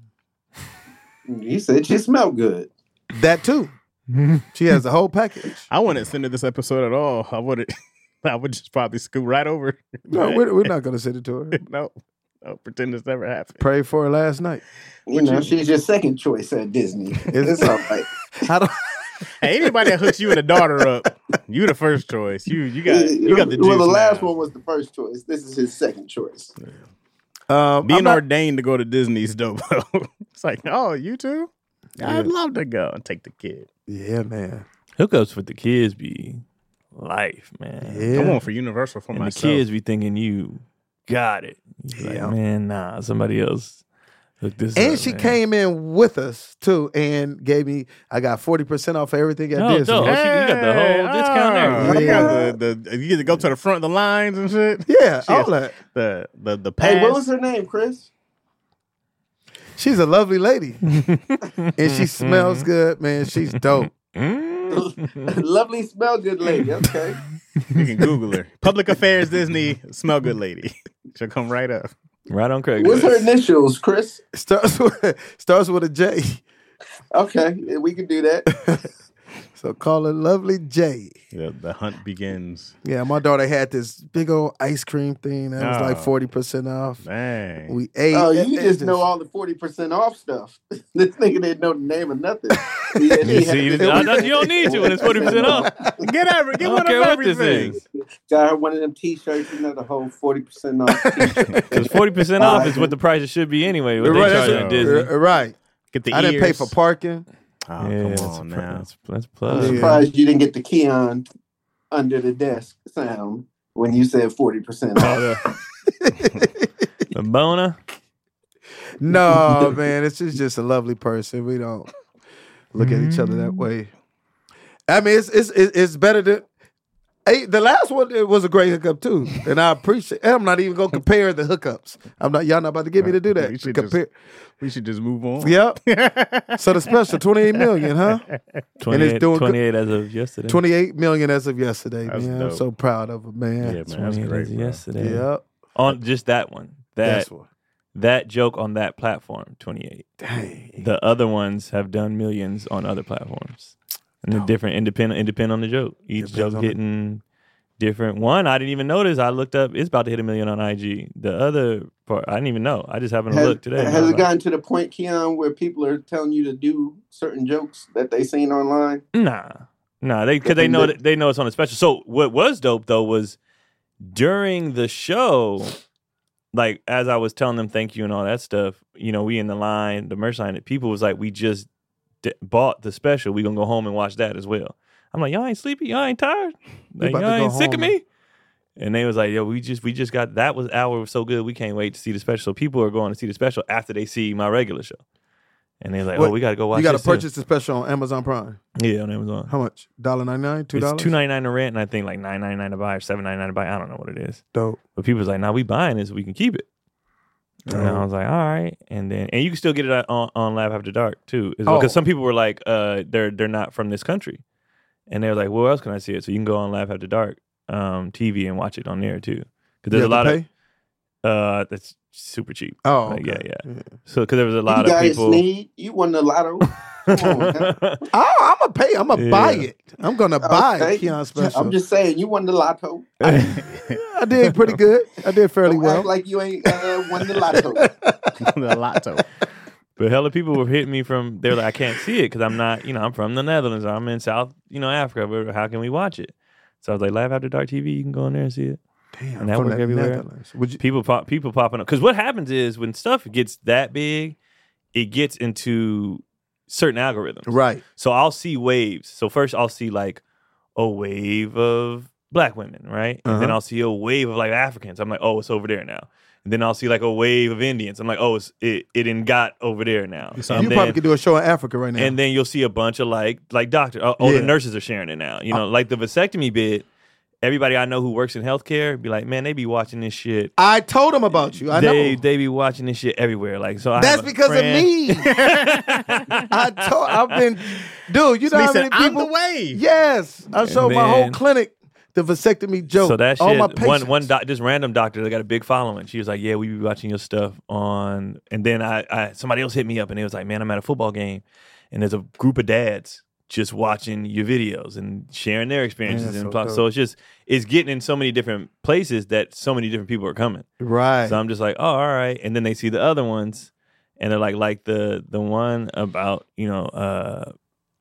He said you smell good. That too. She has the whole package. I wouldn't send her this episode at all. I would, I would just probably scoot right over. No, we're, we're not going to send it to her. no, no, pretend this never happened. Pray for her last night. You know, she's your second choice at Disney. It's- It's all right. I don't. Hey, anybody that hooks you and a daughter up, you the first choice. You, you got, you got the juice. Well, the last now. one was the first choice. This is his second choice. Um, Being I'm not- ordained to go to Disney's dope. It's like, oh, you too? I'd Yeah. love to go and take the kid. Yeah, man. Hookups with the kids be life, man. Yeah. Come on for Universal for And myself. the kids be thinking you got it. You be Yeah. Like, man, nah, somebody else hooked this up. And she man. came in with us too and gave me. I got forty percent off everything at Oh, Disney. dope. she- you got the whole discount there. oh, you Yeah. got the, the, you get to go to the front of the lines and shit. Yeah, She all has that. The the the pass. Hey, what was her name, Chris? She's a lovely lady, and she smells good, man. She's dope. Lovely, smell good lady. Okay. You can Google her. Public Affairs Disney Smell Good Lady. She'll come right up. Right on Craigslist. What's her initials, Chris? Starts with starts with a J, Okay, yeah, we can do that. so call her Lovely J. The, the hunt begins. Yeah, my daughter had this big old ice cream thing that was like Oh. forty percent off. Dang. We ate. Oh, it- you it just know all the forty percent off stuff. This nigga didn't know the name of nothing. He had- he You had- see, I thought you don't need to when it's forty percent off. Get every, I get don't one care of what this everything. is. Got her one of them T-shirts, you know, the whole forty percent off. T-shirt. Because forty percent off is what the prices should be anyway. What they Right, charge that's at it. Disney. Uh, right. Get the I didn't pay for ears. parking. Oh, yeah, come that's, on a, now. that's, that's I'm plus. Yeah. surprised you didn't get the Keon under the desk sound when you said forty percent off. A boner. No, man, it's just, just a lovely person. We don't look at each other that way. I mean, it's it's it's it's better than. Hey, the last one it was a great hookup too, and I appreciate. And I'm not even gonna compare the hookups. I'm not. Y'all not about to get me to do that. We should compare. just- We should just move on. Yep. So the special twenty-eight million, huh? twenty-eight, doing good- twenty-eight as of yesterday. twenty-eight million as of yesterday, That's man. I'm dope. so proud of him, man. Yeah, man, that's twenty-eight great, as of bro. yesterday. Yep. On just that one. That That's what. that joke on that platform, twenty-eight. Dang. The other ones have done millions on other platforms. And the different independent independent on the joke. Each Depends joke on the- getting different. One I didn't even notice. I looked up. It's about to hit a million on I G. The other part I didn't even know. I just happened to Has, look today. and I has was it like, gotten to the point, Keon, where people are telling you to do certain jokes that they seen online? Nah, nah. They because they know that they know it's on a special. So what was dope though was during the show, like as I was telling them thank you and all that stuff. You know, we in the line, the merch line. People was like, we just d- bought the special. We gonna go home and watch that as well. I'm like, y'all ain't sleepy, y'all ain't tired, like, about to y'all go ain't sick of home. me. And they was like, yo, we just we just got that was hour was so good. We can't wait to see the special. So people are going to see the special after they see my regular show. And they're like, What- oh, we got to go watch You got to this too. purchase the special on Amazon Prime. Yeah, on Amazon. How much? one ninety-nine, two dollars? It's two ninety nine to rent, and I think like nine ninety nine to buy or seven ninety nine to buy. I don't know what it is. Dope. But people's like, "Now we buying this, we can keep it." And I was like, "All right." And then, and you can still get it on, on Laugh After Dark too, because Oh. some people were like, "Uh, they're they're not from this country," and they were like, "Where else can I see it?" So you can go on Laugh After Dark um, T V and watch it on there too. Because You there's a have lot to of pay? Uh, that's super cheap. Oh, Like, okay. yeah, yeah. So because there was a lot you of guys people. need. You won the lotto. Come on, man. Oh, I'm gonna pay. I'm gonna Yeah. buy it. I'm gonna buy Okay. it. Keon Special. I'm just saying, you won the lotto. I did pretty good. I did fairly Don't well. act like you ain't uh, won the lotto. the lotto. But hella people were hitting me from. They're like, I can't see it because I'm not. You know, I'm from the Netherlands. Or I'm in South. You know, Africa. But how can we watch it? So I was like, Live After Dark T V. You can go in there and see it. Damn, and that from work the everywhere. Netherlands. Would you, People pop. People popping up. Because what happens is when stuff gets that big, it gets into certain algorithms. right. So I'll see waves. So first I'll see like a wave of black women, right? And then Uh-huh. I'll see a wave of like Africans. I'm like, oh, it's over there now. And then I'll see like a wave of Indians. I'm like, oh, it's, it it didn't got over there now. So and You then, probably could do a show in Africa right now. and then you'll see a bunch of like like doctor. Uh, oh, Yeah. the nurses are sharing it now. You know, like the vasectomy bit. Everybody I know who works in healthcare be like, man, they be watching this shit. I told him about you. I they know. they be watching this shit everywhere. Like so, I That's have a because friend- of me. I told. I've been, dude. You know He how said, many I'm people? the wave. Yes, I showed my whole then- clinic the vasectomy joke. So that All shit, my one patients. one doc, this random doctor that got a big following. She was like, "Yeah, we be watching your stuff on." And then I, I, somebody else hit me up and it was like, "Man, I'm at a football game, and there's a group of dads just watching your videos and sharing their experiences." Man, that's and so so, dope. so it's just it's getting in so many different places that so many different people are coming. Right. So I'm just like, "Oh, all right." And then they see the other ones, and they're like, like the the one about you know uh,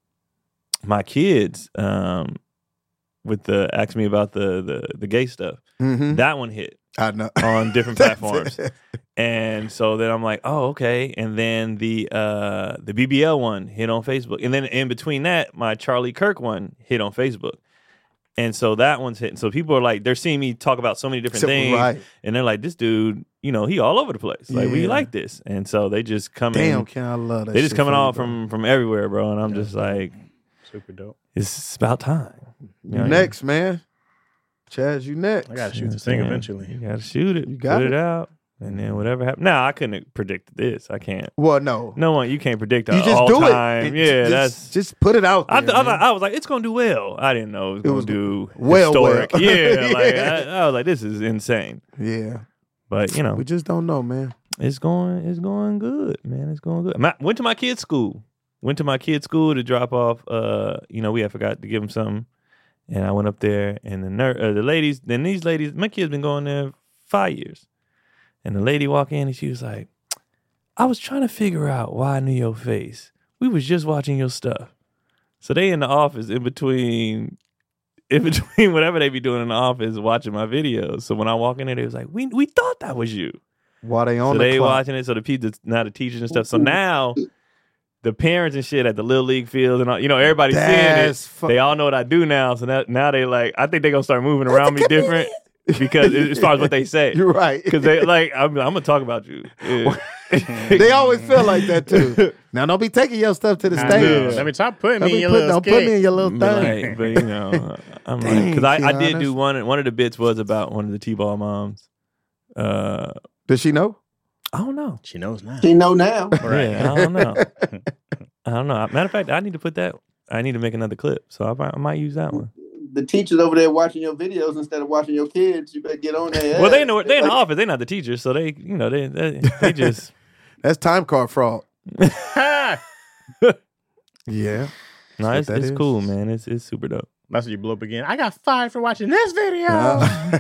my kids. Um, with the ask me about the the, the gay stuff. Mhm. That one hit I know. on different platforms. And so then I'm like, oh, okay. And then the uh, the B B L one hit on Facebook. And then in between that, my Charlie Kirk one hit on Facebook. And so that one's hitting. So people are like, they're seeing me talk about so many different So- things. right. And they're like, this dude, you know, he all over the place. Like, we Yeah. like this. And so they just come Damn, in. can I love that? They just shit coming for you, all bro. from from everywhere, bro. And I'm just like, Super dope. it's about time. You next, man. Chaz, you next. I gotta shoot this thing Yeah. eventually. You gotta shoot it. You got put it. it out. And then whatever happens. Now I couldn't predict this. I can't. Well, no. No one. You can't predict You all just do time. it. Yeah, just, that's. just put it out there. I, th- I, man. thought- I was like, it's gonna do well. I didn't know it was It gonna was do well, historic. well. Yeah, like Yeah. I, I was like, this is insane. yeah, But you know, we just don't know, man. it's going, it's going good, man. It's going good. My, went to my kid's school. Went to my kid's school to drop off. Uh, you know, we had forgot to give him something, and I went up there, and the ner- uh, the ladies, then these ladies, my kid's been going there five years, and the lady walked in, and she was like, "I was trying to figure out why I knew your face. We was just watching your stuff." So they in the office in between. In between whatever they be doing in the office, watching my videos. So when I walk in there, they was like, "We we thought that was you." While they on So the they clock. watching it. So the people now the teachers and stuff. So now the parents and shit at the little league field and all, you know everybody's seeing That's it. fu- They all know what I do now. So that, now they like I think they gonna start moving around me different because as far as what they say. You're right. Because they like I'm, I'm gonna talk about you. Yeah. They always feel like that too. Now don't be taking your stuff to the I stage. know. Let me stop putting Don't me in be your put, little don't put me in skate. your little But, thing. like, but you know, I'm like Dang, because I, I did Keanu. do one. One of the bits was about one of the T-ball moms. Uh, Does she know? I don't know. She knows now. She know now. Right. Yeah, I don't know. I don't know. Matter of fact, I need to put that. I need to make another clip, so I might, I might use that one. The teachers over there watching your videos instead of watching your kids. You better get on there. Well, they know they in the office. They're not the teachers, so they, you know, they they, they just. That's time card fraud. Yeah. No, what it's, that it's is. cool, man. It's it's super dope. That's when you blow up again. I got fired for watching this video. Uh,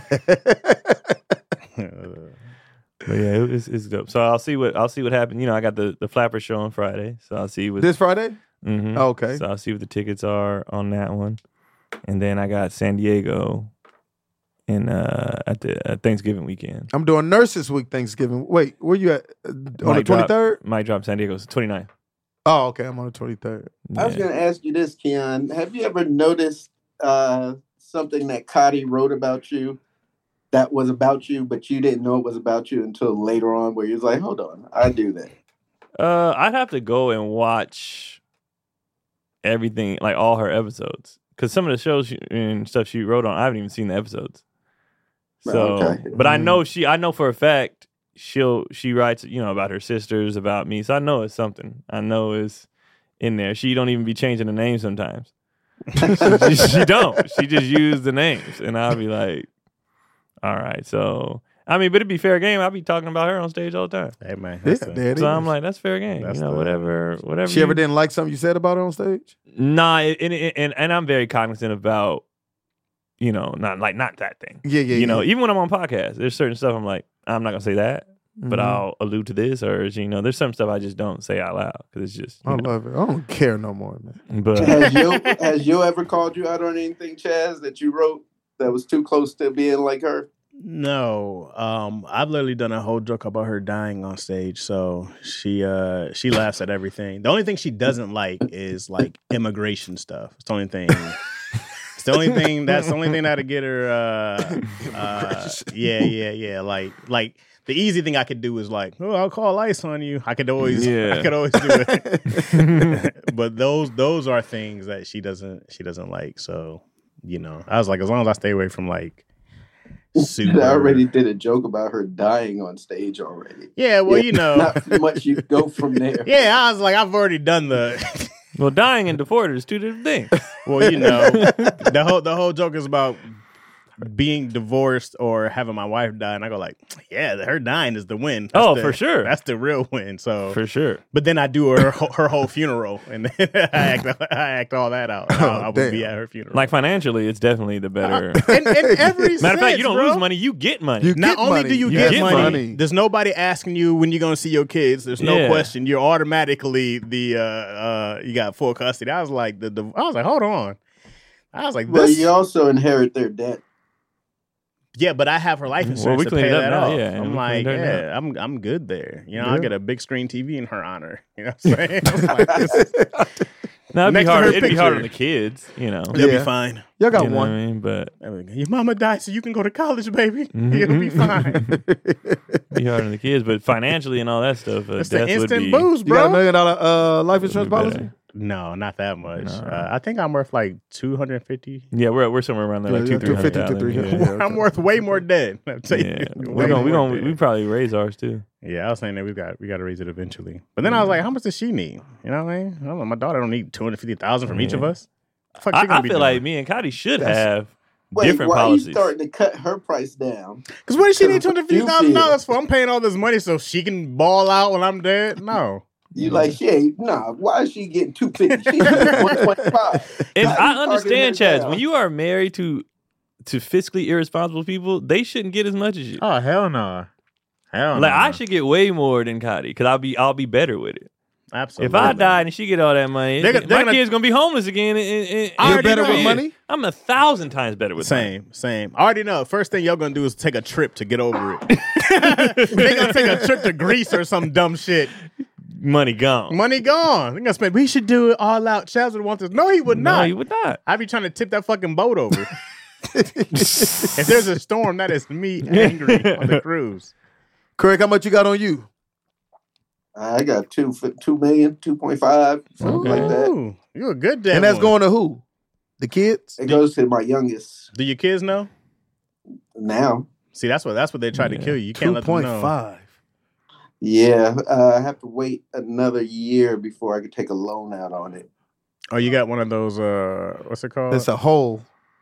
But yeah, it, it's it's dope. So I'll see what I'll see what happens. You know, I got the the Flapper show on Friday, so I'll see what this Friday? Mhm. Oh, okay. So I'll see what the tickets are on that one, and then I got San Diego, in uh at the uh, Thanksgiving weekend. I'm doing Nurses Week Thanksgiving. Wait, where you at? Uh, On the Might drop- twenty-third? Might drop San Diego's twenty-ninth. Oh, okay. I'm on the twenty-third. I was going to ask you this, Keon. Have you ever noticed uh, something that Cotty wrote about you that was about you, but you didn't know it was about you until later on, where you was like, "Hold on, I do that." Uh, I'd have to go and watch everything, like all her episodes, because some of the shows she, and stuff she wrote on, I haven't even seen the episodes. So, Okay. but I know she, I know for a fact she'll she writes, you know, about her sisters, about me. So I know it's something. I know it's in there. She don't even be changing the names sometimes. she, she don't. She just use the names, and I'll be like, all right. So I mean, but it'd be fair game. I'd be talking about her on stage all the time. Hey man, Yeah, that's the- there it So is. I'm like, that's fair game. That's you know, the- whatever, whatever. She you, ever didn't like something you said about her on stage? Nah, and, and and I'm very cognizant about, you know, not like not that thing. Yeah, yeah, You know, yeah. even when I'm on podcasts, there's certain stuff I'm like, I'm not gonna say that, but Mhm. I'll allude to this, or you know, there's some stuff I just don't say out loud because it's just. You I know, love it. I don't care no more, man. but Has Yo has Yo ever called you out on anything, Chaz, that you wrote that was too close to being like her? No, um, I've literally done a whole joke about her dying on stage. So she uh she laughs at everything. The only thing she doesn't like is like immigration stuff. It's the only thing. It's the only thing. That's the only thing that'll get her. Uh, uh, yeah, yeah, yeah. Like like the easy thing I could do is like, oh, I'll call ICE on you. I could always, Yeah. I could always do it. But those those are things that she doesn't she doesn't like. So you know, I was like, as long as I stay away from like. Super. I already did a joke about her dying on stage already. Yeah, well, you know. Not much you go from there. Yeah, I was like, I've already done the. well, dying and deported is two different things. Well, you know, the whole the whole joke is about being divorced or having my wife die, and I go like, yeah, her dying is the win. That's Oh, the- for sure. that's the real win. So For sure. But then I do her her whole funeral, and then I act I act all that out. I, I would damn. be at her funeral. Like financially, it's definitely the better. in, in every Matter of fact, sense, you don't bro. lose money, you get money. You Not get only money. do you, You get, get money, money. there's nobody asking you when you're going to see your kids. There's no Yeah. question. You're automatically the uh, uh, you got full custody. I was like the, the I was like, hold on. I was like, But this. you also inherit their debt. Yeah, but I have her life Well, insurance we to cleaned pay it up that now, off. yeah, and I'm we like, cleaned it up yeah, I'm I'm good there. You know, Yeah. I'll get a big screen T V in her honor. You know what I'm saying? I'm like, this is- Now it'd be Next to hard. her It'd be picture. hard on the kids, you know. They'll Yeah. be fine. Y'all got You know one. what I mean? But Your mama died so you can go to college, baby. Mhm. It'll be fine. be hard on the kids. But financially and all that stuff, uh, It's the death would instant be. boost, You got a bro. million dollar uh, life insurance Would be policy? better. No, not that much. No. Uh, I think I'm worth like two hundred fifty. Yeah, we're we're somewhere around there, like Yeah, two, three yeah, hundred two fifty to thousand. three hundred. Yeah, Yeah, I'm okay. worth way more dead. I'll tell yeah. you. We're Way gonna we more gonna we dead. probably raise ours too. Yeah, I was saying that we got we got to raise it eventually. But then I was like, how much does she need? You know what I mean? I don't know, my daughter don't need two hundred fifty thousand from each of Yeah. us. The fuck she I, gonna I be feel doing? like me and Cotty should That's- have Wait, different why policies. are you starting to cut her price down? Because what does she need two Because hundred fifty thousand you dollars for? I'm paying all this money so she can ball out when I'm dead. No. You like, she ain't, nah, why is she getting two fifty? She getting one twenty-five. And Why I you targeting understand, her Chaz. down? When you are married to to fiscally irresponsible people, they shouldn't get as much as you. Oh hell no. Hell Like no. I should get way more than Cotty because I'll be I'll be better with it. Absolutely. If I die and she get all that money, They're gonna- they're my gonna- kid's gonna be homeless again. And, and, and I You're already better know. with money? I'm a thousand times better with money. Same, same. I already know. First thing y'all gonna do is take a trip to get over it. They gonna take a trip to Greece or some dumb shit. Money gone. Money gone. They gonna spend. We should do it all out. Chaz would want this. No, he would No, not. you would not. I'd be trying to tip that fucking boat over. If there's a storm, that is me angry on the cruise. Craig, how much you got on you? I got two, two million, two point five, something Okay. like that. Ooh, you a good dad. And that's one. going to who? The kids? It goes to my youngest Do your kids know? now. See, that's what that's what they tried to Yeah. kill you. You can't Two let them point know. five. Yeah, uh, I have to wait another year before I can take a loan out on it. Oh, you got one of those. Uh, what's it called? It's a whole,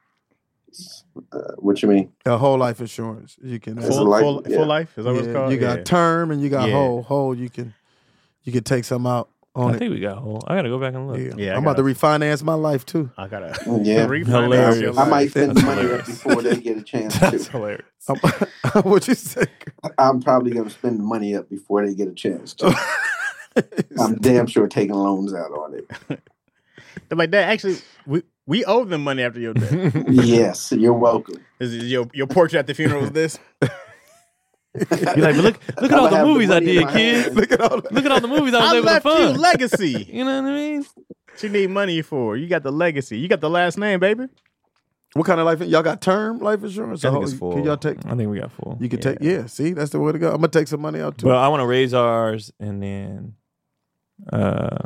Uh, what you mean? a whole life insurance. You can. It's a full, life- full, yeah. full life. Is that what it's Yeah, called? you got Yeah. term and you got Yeah. whole. Whole, you can, you can take some out on I it. think we got whole. I gotta go back and look. Yeah, Yeah, I I'm about to gotta- refinance my life too. I gotta Yeah. refinance Hilarious. your I life. might spend the That's money up hilarious. before they get a chance That's to. hilarious. I'm- what you say? I'm probably going to spend the money up before they get a chance to. I'm damn sure taking loans out on it. They're like that. Actually, we we owe them money after your death. Yes, you're welcome. Is it your your portrait at the funeral was this? You're like, but look, look at I'ma all the have the movies I money in did, my kid. hand. Look at all that. Look at all the movies I was I able to left you fund. legacy. You know what I mean? What you need money for? You got the legacy. You got the last name, baby. What kind of life? Y'all got term life insurance? I think Or it's Can full. y'all take? I think we got full. You can take. Yeah. See, that's the way to go. I'm gonna take some money out too. Well, I want to raise ours and then, uh,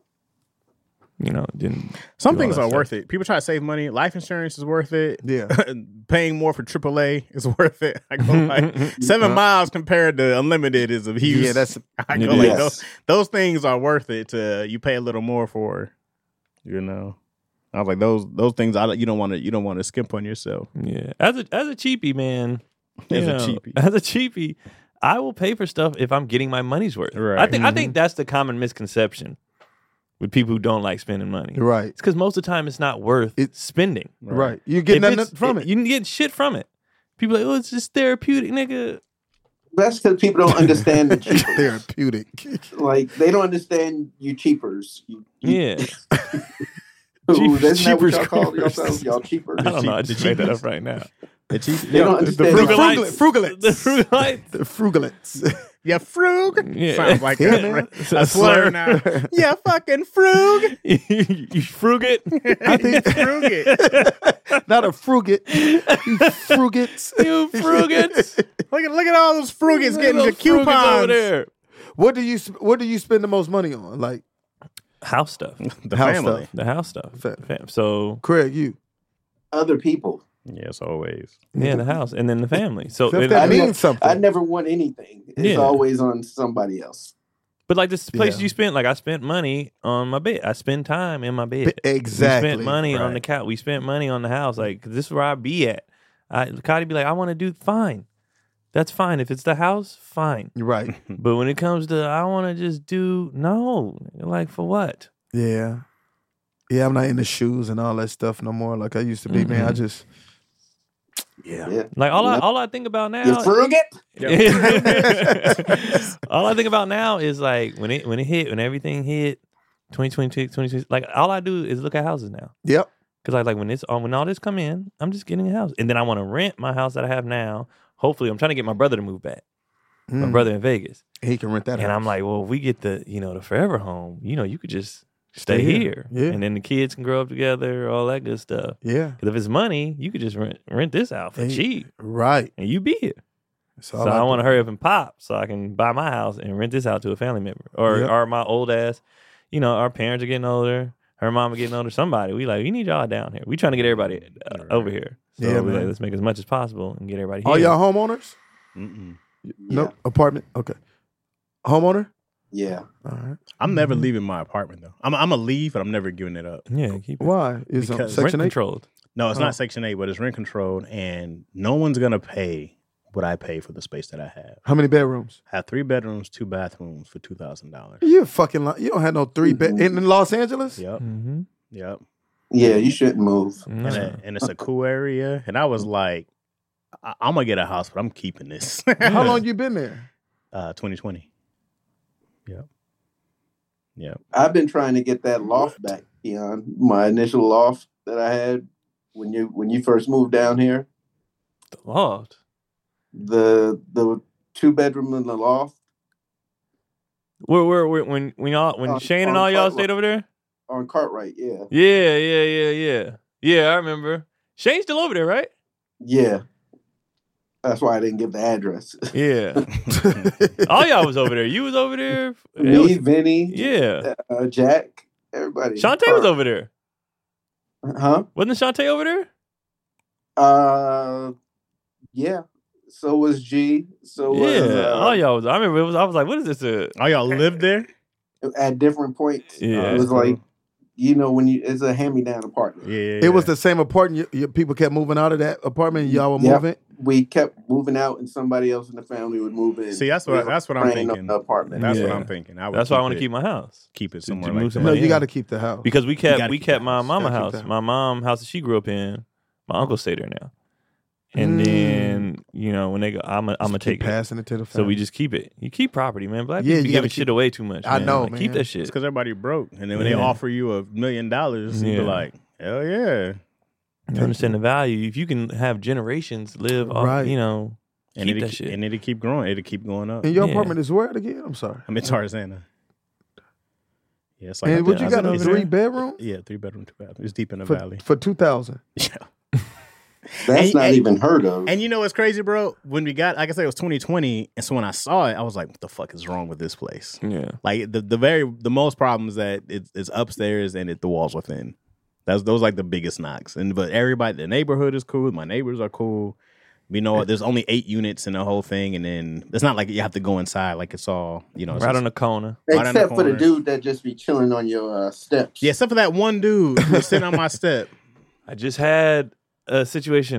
you know, didn't. Some do all things that are stuff. worth it. People try to save money. Life insurance is worth it. Yeah. Paying more for triple A is worth it. I go like seven miles compared to unlimited is a huge. Yeah, that's I go It like is. those, those things are worth it to you pay a little more for. You know, I was like those those things. I don't- you don't want to you don't want to skimp on yourself. Yeah, as a as a cheapie man, You As a know, cheapie. As a cheapie, I will pay for stuff if I'm getting my money's worth. Right. I think I Mm-hmm. think that's the common misconception with people who don't like spending money. Right. It's because most of the time it's not worth It- spending. Right. You get If nothing it's- from it. You can get shit from it. People are like, oh, it's just therapeutic, nigga. That's because people don't understand the cheapers. Therapeutic. Like they don't understand you cheapers. You, you, Yeah. Ooh, Cheap- that's not what y'all cheapers call creepers. yourselves. Y'all cheapers. I don't know. I cheap- just the made that cheapest. up right now. The cheap, They don't understand. The Frugalites. frugalites. The frugalites. The frugalites. yeah, frug. Yeah. Sounds like Yeah, a, man. a slur now. yeah, fucking frug. You frug it. I think frug it. not a frugate. You frugits. You frugits. Look at look at all those frugits getting the Those frugits coupons over there. What do you What do you spend the most money on? Like House stuff. The House family. stuff. The house stuff. Fa- Fam- So Craig, you. Other people. Yes, always. yeah, the house and then the family. So If it- that I means never- something. I never want anything. It's Yeah. always on somebody else. but like this place Yeah. you spent, like I spent money on my bed. I spend time in my bed. Exactly. We spent money on Right. the couch. We spent money on the house. Like 'cause this is where I be at. I Cody be like, I want to do fine. That's fine. If it's the house, fine. Right. But when it comes to I want to just do no, like for what? Yeah. Yeah, I'm not in the shoes and all that stuff no more like I used to be, man. I just Yeah. Yeah. Like all I Yep. all I think about now. You frugate? all I think about now is like when it when it hit when everything hit twenty twenty-six, twenty twenty like all I do is look at houses now. Yep. Cause like like when it's on when all this come in, I'm just getting a house, and then I want to rent my house that I have now. Hopefully, I'm trying to get my brother to move back. My Mm. brother in Vegas, He can rent that and house. I'm like, well, if we get the you know the forever home, you know, you could just stay, Stay here. here, Yeah. and then the kids can grow up together, all that good stuff. Yeah. Because if it's money, you could just rent rent this out for Hey, cheap, Right. and you be here. So, So I want to hurry up and pop so I can buy my house and rent this out to a family member or Yep. or my old ass. You know, our parents are getting older. Her mama getting older. Somebody we like. We need y'all down here. We trying to get everybody uh, over here. So Yeah, we man. like, let's make as much as possible and get everybody here. Are y'all homeowners? Mm-mm. No. Apartment? Okay. Homeowner? Yeah. All right. I'm never leaving my apartment though. I'm I'm gonna leave, but I'm never giving it up. Yeah, keep it. Why? Is it Because Section rent eight? controlled. No, it's Oh. not Section eight, but it's rent controlled, and no one's gonna pay what I pay for the space that I have. How many bedrooms? I have three bedrooms, two bathrooms for two thousand dollars. You fucking li- you don't have no three bed in, in Los Angeles? Yep, Mm-hmm. yep. Yeah, you shouldn't move. And, it- and it's a cool area. And I was like, I- I'm gonna get a house, but I'm keeping this. How long you been there? Uh, twenty twenty. Yep. Yep. I've been trying to get that loft back, Keon. My initial loft that I had when you when you first moved down here. The loft. The the two bedroom in the loft Where, where, where, when, when y'all, when On- Shane and on all y'all Cartwright. stayed over there. on Cartwright. Yeah, Yeah, yeah, yeah, yeah, yeah. I remember. Shane's still over there, right? yeah. That's why I didn't give the address. Yeah. all y'all was over there. You was over there. It Me, was- Vinny, yeah. uh, Jack, everybody. Shantae was over there. Huh? Wasn't Shantae over there? Uh, yeah. So was G. So was Yeah. uh, all y'all was. I remember. It was. I was like, "What is this?" Uh, Oh, y'all lived there? at different points. Yeah. it was Cool. like, you know, when you it's a hand me down apartment. Yeah. yeah, It was yeah. the same apartment. You, you, people kept moving out of that apartment. And y'all were Yep. moving. We kept moving out, and somebody else in the family would move in. See, that's We what were that's what I'm praying on thinking. the apartment. That's what Yeah. I'm thinking. I would that's why I keep want to it- keep my house. keep it to somewhere move like some that. No, money you in. got to keep the house. Because we kept gotta we keep kept the my house. mama Gotta keep house. the house. My mom house that she grew up in. My uncle stayed there now. And Mm. then you know when they go, I'm a, I'm gonna Just keep take it. passing it to the So family. we just keep it. You keep property, man. Black Yeah, people be you gotta giving keep- shit away too much. I man. know, Like, Keep man. that It's shit. because everybody broke, and then when Yeah. they offer you a million dollars, you Yeah. be like, hell yeah, You understand the value. If you can have generations live off, Right. you know, and keep it'll, that shit. and it'll keep growing. It'll keep going up. and your Yeah. apartment is where again? I'm sorry. I'm in Tarzana. Yeah, it's like And I what think- you got? been A over three there. bedroom Yeah, three bedroom, two bathroom. It's deep in the for valley. for two thousand. Yeah. That's And- not and- even heard of. And you know what's crazy, bro? When we got, like I said, it was twenty twenty, and so when I saw it, I was like, "What the fuck is wrong with this place?" yeah. Like the the very the most problem is that it's, it's upstairs and it the walls are thin. That's those like the biggest knocks. And but everybody, the neighborhood is cool. My neighbors are cool. You know, there's only eight units in the whole thing, and then it's not like you have to go inside. Like it's all you know, it's Right just- on the corner. right on the Except for the corner. dude that just be chilling on your uh, steps. Yeah, except for that one dude who was sitting on my step. I just had a situation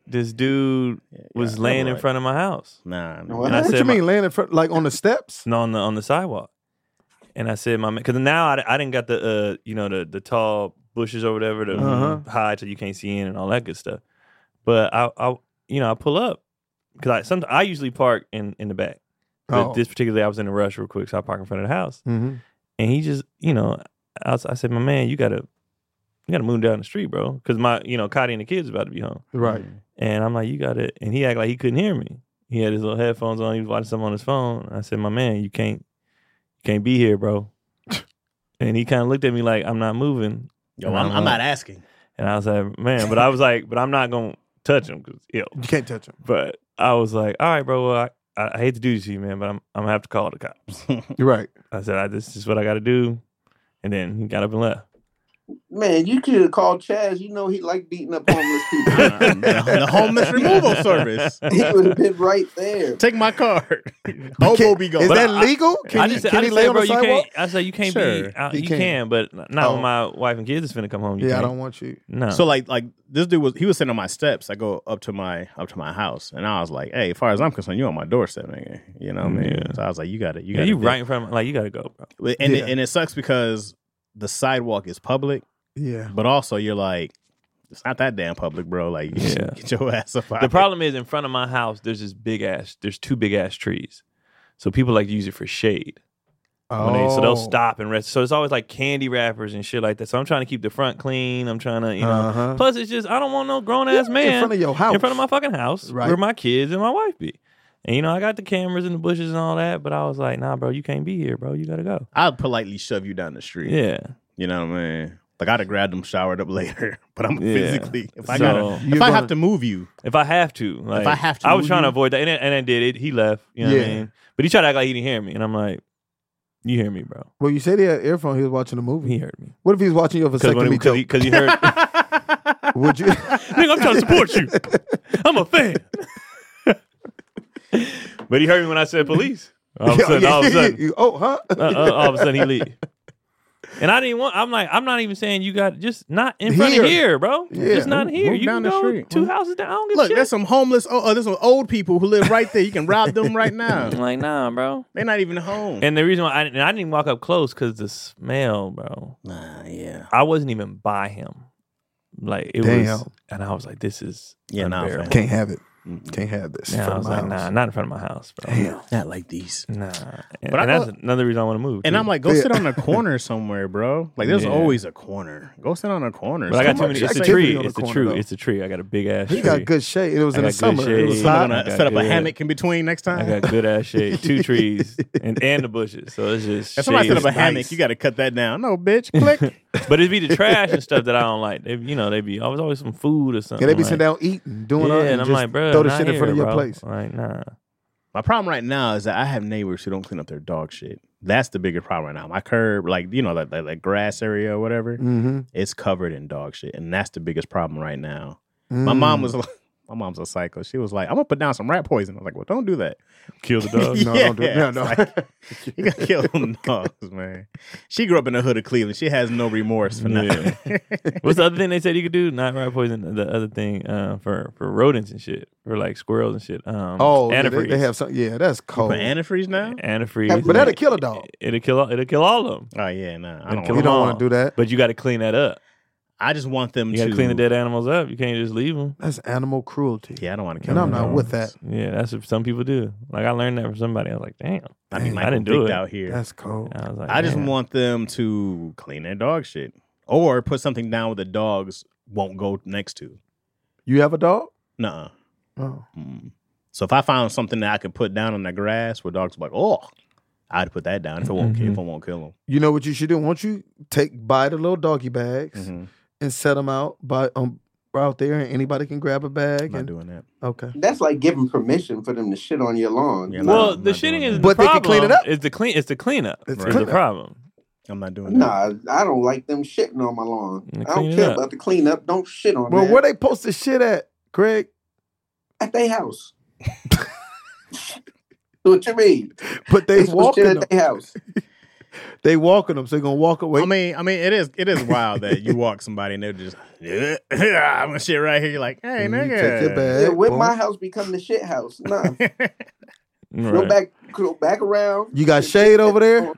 this dude was yeah, laying in right. front of my house. Nah, nah. What? And I What said, you my- mean, laying in front, like on the steps? No, on the on the sidewalk. And I said, my man, because now I, I didn't got the uh you know the the tall bushes or whatever, the Uh-huh. high till you can't see in and all that good stuff. But I I you know I pull up because I some I usually park in in the back. But Oh. this particular day I was in a rush real quick, so I parked in front of the house. Mm-hmm. And he just you know I, was, I said, my man, you gotta you gotta move down the street, bro, because my you know Cotty and the kids about to be home. Right. And I'm like, you got it. And he acted like he couldn't hear me. He had his little headphones on. He was watching something on his phone. I said, my man, you can't, you can't be here, bro. And he kind of looked at me like, I'm not moving. Yo, And I'm, I'm not like- asking. And I was like, man, but I was like, but I'm not going to touch him because, yo. You can't touch him. But I was like, all right, bro, well, I, I, I hate to do this to you, man, but I'm, I'm going to have to call the cops. You're right. I said, I, this is what I got to do. And then he got up and left. Man, you could have called Chaz. You know he like beating up homeless people. the, the homeless removal service. He would have been right there. Take my card. Hobo be gone. Is But that I- legal? Can I you, just, can I he just lay said, on bro, the you sidewalk? can't. I said, you can't Sure, be. out he you can. can, but not Oh. when my wife and kids is finna come home. You Yeah, I can't. don't want you. No. So like like this dude was he was sitting on my steps. I go up to my up to my house, and I was like, "Hey, as far as I'm concerned, you on my doorstep, nigga." You know what I mean? Yeah. So I was like, "You got it. You yeah, got you it." right in front of like you gotta go, bro. And Yeah. it, and it sucks because the sidewalk is public, Yeah. but also you're like, it's not that damn public, bro. Like, Yeah. get your ass up. out The here. problem is in front of my house, there's this big ass, there's two big ass trees. So people like to use it for shade. When they, so they'll Oh. stop and rest. So it's always like candy wrappers and shit like that. So I'm trying to keep the front clean. I'm trying to, you know. Uh-huh. Plus, it's just I don't want no grown ass Yeah, man in front of your house. in front of my fucking house, Right. where my kids and my wife be. And you know, I got the cameras in the bushes and all that, but I was like, nah, bro, you can't be here, bro. You gotta go. I'd politely shove you down the street. Yeah. You know what I mean? Like I'd have grabbed them, showered up later, but I'm Yeah. physically if I So- gotta, You're if I gonna- have to move you, If I have to, like, I have to I was move trying to you- avoid that, and, it, and I did it. He left, you know what I Yeah. mean? But he tried to act like he didn't hear me, and I'm like, you hear me, bro? Well, you said he had earphone. He was watching a movie. He heard me What if he was watching your because vasectomy because joke? he, 'cause he heard. Would you? Nigga, I'm trying to support you. I'm a fan. But he heard me when I said police. All of a sudden, all of a sudden, oh, huh? uh, uh, all of a sudden he leave. And I didn't want. I'm like, I'm not even saying you got just not in front Here. of here, bro. Yeah. Just not Move- here. move You down can the go street. two houses down. I don't give look, a shit. there's some homeless. Oh, oh, there's some old people who live right there. You can rob them right now. I'm like, nah, bro. They're not even home. And the reason why I, and I didn't even walk up close because the smell, bro. Nah, yeah, I wasn't even by him. Like it Damn. was, and I was like, "This is Yeah, nah, unbearable." fam. Can't have it. Can't have this. in Yeah, I front was of my like, house. "Nah, not in front of my house, bro." Damn. not like these. Nah, and, But I and that's go- another reason I want to move. And too. I'm like, go Yeah. sit on a corner somewhere, bro. Like, there's Yeah. always a corner. Go sit on a corner. but I got too too much many. It's a activity tree. on the It's a corner, tree. though. It's a tree. I got a big ass. He tree. got good shade. It was I in the got good summer. It was shade. hot. I Gonna got set up a good- hammock in between next time. I got good ass shade. Two trees and and the bushes. So it's just. If somebody set up shade. a hammock, you got to cut that down. No, bitch. Click. But it'd be the trash and stuff that I don't like. They, you know, they be always always some food or something. Yeah, they be like, sitting down eating, doing yeah, all, and I'm just like, bro, throw the not shit in front of here, your bro. place. Like, nah. My problem right now is that I have neighbors who don't clean up their dog shit. That's the bigger problem right now. My curb, like, you know, that like, like grass area or whatever, Mm-hmm. it's covered in dog shit. And that's the biggest problem right now. My mom was like, my mom's a psycho. She was like, I'm going to put down some rat poison. I was like, well, don't do that. Kill the dog. No, don't do it. No, it's no. like, you got to kill them dogs, man. She grew up in the hood of Cleveland. She has no remorse for nothing. What's the other thing they said you could do? Not rat poison. The other thing uh, for for rodents and shit, for like squirrels and shit. Um, Oh, yeah, they, antifreeze. they have some. Yeah, that's cold. Put antifreeze now? antifreeze. But that'll kill a dog. It'll kill. all- It'll kill all of them. Oh, yeah, nah. I It'll don't kill You want them don't all. want to do that. But you got to clean that up. I just want them You to got to clean the dead animals up. You can't just leave them. That's animal cruelty. Yeah, I don't want to kill And I'm them. not with that. Yeah, that's what some people do. Like I learned that from somebody. I was like, damn. I mean, Dang, Michael I didn't do Vick it. out here. That's cold. I was like, I just damn. want them to clean their dog shit or put something down where the dogs won't go next to. You have a dog? Nuh-uh. Oh. Mm. So if I found something that I could put down on the grass where dogs are like, oh, I'd put that down if it won't kill. If it won't kill them. You know what you should do? Won't you take buy the little doggy bags Mm-hmm. and set them out by um out there, and anybody can grab a bag. Not And, doing that. okay. That's like giving permission for them to shit on your lawn. Yeah, Well, I'm the not doing shitting that. is the But they problem. can clean it up. It's the clean. It's the cleanup. It's It's the the cleanup. problem. I'm not doing that. Nah, I don't like them shitting on my lawn. Yeah, I clean don't it care up. about the cleanup. Don't shit on Well, that. where they post the shit at, Craig? At their house. What you mean? But they They supposed to walking. shit at their house. They walking them, so they're gonna walk away. I mean, I mean, it is it is wild that you walk somebody and they're just yeah, I'm gonna shit right here. You're like, hey, And nigga, you take your bag. Yeah, when boom. my house become the shit house, nah. Go Right. back, go back around. You got shade over there?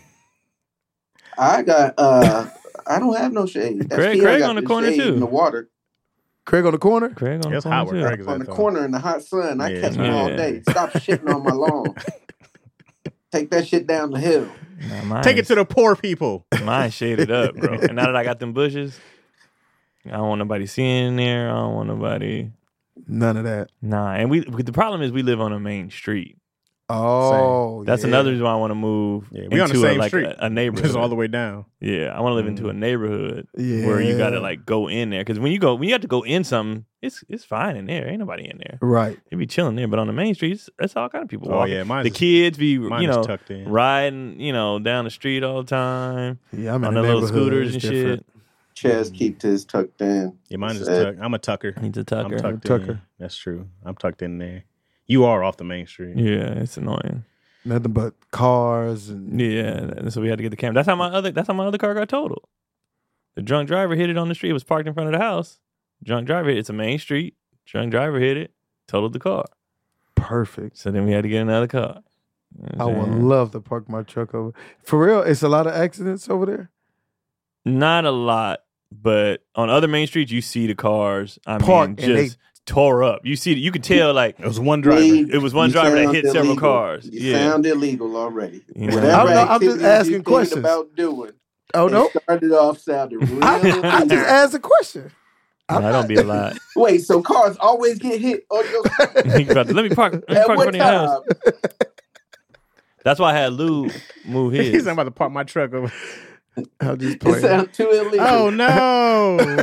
I got. uh I don't have no shade. That's Craig- Kia Craig got on the corner, shade too. In the water, Craig on the corner? Craig on it's the hot corner, where too. Craig is on at, the though. corner in the hot sun. I Yeah. catch them all Yeah. day. Stop shitting on my lawn. Take that shit down the hill. Nah, mine Take it is- to the poor people. Mine shaded up, bro. And now that I got them bushes, I don't want nobody seeing in there. I don't want nobody. None of that. Nah, and we the problem is we live on a main street. Oh, That's yeah. another reason why I want to move Yeah, we on the into a, same like street. a, a neighborhood. Just all the way down. Yeah, I want to live into a neighborhood where you got to Yeah. like go in there because when you go when you have to go in something, it's it's fine in there. Ain't nobody in there. Right. You be chilling there, but on the main streets, that's all kind of people Oh, walking. yeah, mine's the is- kids be mine you is know tucked in. riding you know down the street all the time Yeah, I'm in on the their little neighborhood. scooters It's and different. shit. Chaz keep his tucked in. Yeah, mine is Said- tucked. I'm a tucker. He's a I'm tucker. tucked Tucker. in. That's true. I'm tucked in there. You are off the main street. Yeah, it's annoying. Nothing but cars and Yeah, and so we had to get the camera. That's how my other. That's how my other car got totaled. The drunk driver hit it on the street. It was parked in front of the house. Drunk driver hit. It's a main street. Drunk driver hit it. Totaled the car. perfect. So then we had to get another car. You know I what I'm would saying? love to park my truck over. For real, it's a lot of accidents over there. Not a lot, but on other main streets, you see the cars. I Park mean, and they- just tore up. You see, you could tell like It was one driver. We- it was one you driver that sound hit several illegal. cars. You Yeah. sound illegal already. You know. Whatever I'm not- I'm just activities you asking thinking questions. about doing. Oh no, It started off sounding real. I, I just illegal. asked a question. Nah, that don't be a lot. Wait, so cars always get hit on your Think about it. Let me park. Let me at park in what front of your house. time? That's why I had Lou move his. He's about to park my truck over. I'm just It playing. sounds too illegal. Oh no!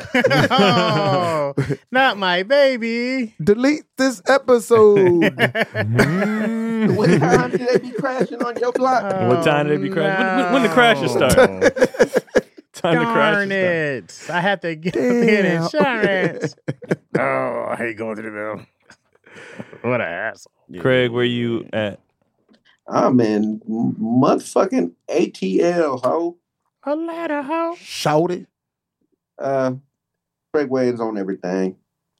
Oh, not my baby. Delete this episode. What time do they be crashing on your block? What time did they be crashing? When, when, when the crashes start? Time the Darn crashes start. it! I have to get the Damn. insurance. Oh, I hate going through the bill. What an asshole. Craig, where you at? I'm in motherfucking A T L, ho. A ladder hoe. Shout it. Uh, Craig Williams on everything.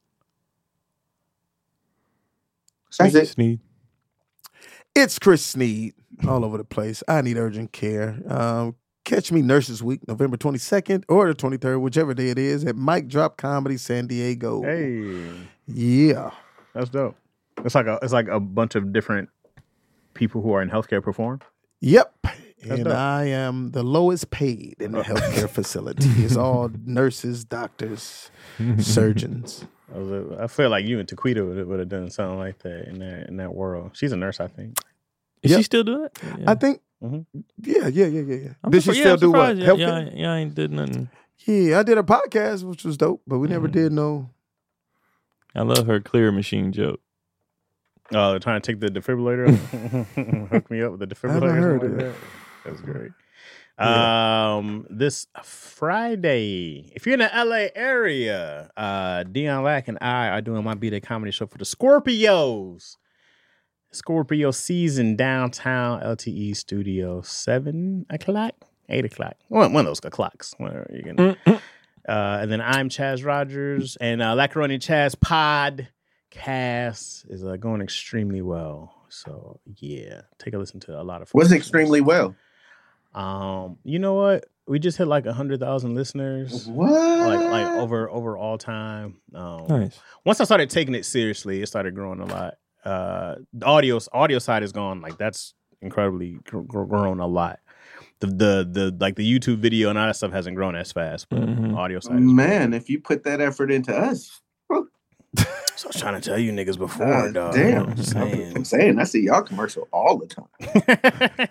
That's it. Sneed. It's Chris Sneed all over the place. I need urgent care. Um, catch me Nurses Week, November twenty-second or the twenty-third, whichever day it is, at Mike Drop Comedy San Diego. Hey, Yeah. that's dope. It's like a it's like a bunch of different people who are in healthcare perform. Yep. That's and dope. I am the lowest paid in the healthcare facility. It's all nurses, doctors, surgeons. I, was, I feel like you and Taquita would, would have done something like that in that in that world. She's a nurse, I think. Is Yep. she still doing it? Yeah. I think, Mhm. yeah, yeah, yeah, yeah, yeah. I'm Did she surprised- yeah, still I'm do what? surprised y'all- Healthcare? Y'all, y'all ain't did nothing. Yeah, I did a podcast, which was dope, but we never did no. I love her clear machine joke. Oh, they're trying to take the defibrillator. Hook me up with the defibrillator. I haven't heard something it. like that. That's great. Um, this Friday, if you're in the L A area, uh, Dion Lack and I are doing my B-Day comedy show for the Scorpios. Scorpio season downtown L T E studio, seven o'clock, eight o'clock. One, one of those clocks. Whatever you can. uh, and then I'm Chaz Rogers, and uh, Lacaroni Chaz podcast is uh, going extremely well. So yeah, take a listen to a lot of. Was folks. extremely well. Um, you know what? We just hit like a hundred thousand listeners. What? Like like over over all time. Um, Nice. Once I started taking it seriously, it started growing a lot. Uh, the audio audio side is gone. Like that's incredibly gr- gr- grown a lot. The the the like the YouTube video and all that stuff hasn't grown as fast, but Mhm. audio side. Is Man, if you put that effort into us, So I was trying to tell you niggas before, God dog. damn. I'm just I'm saying. saying, I see y'all commercial all the time.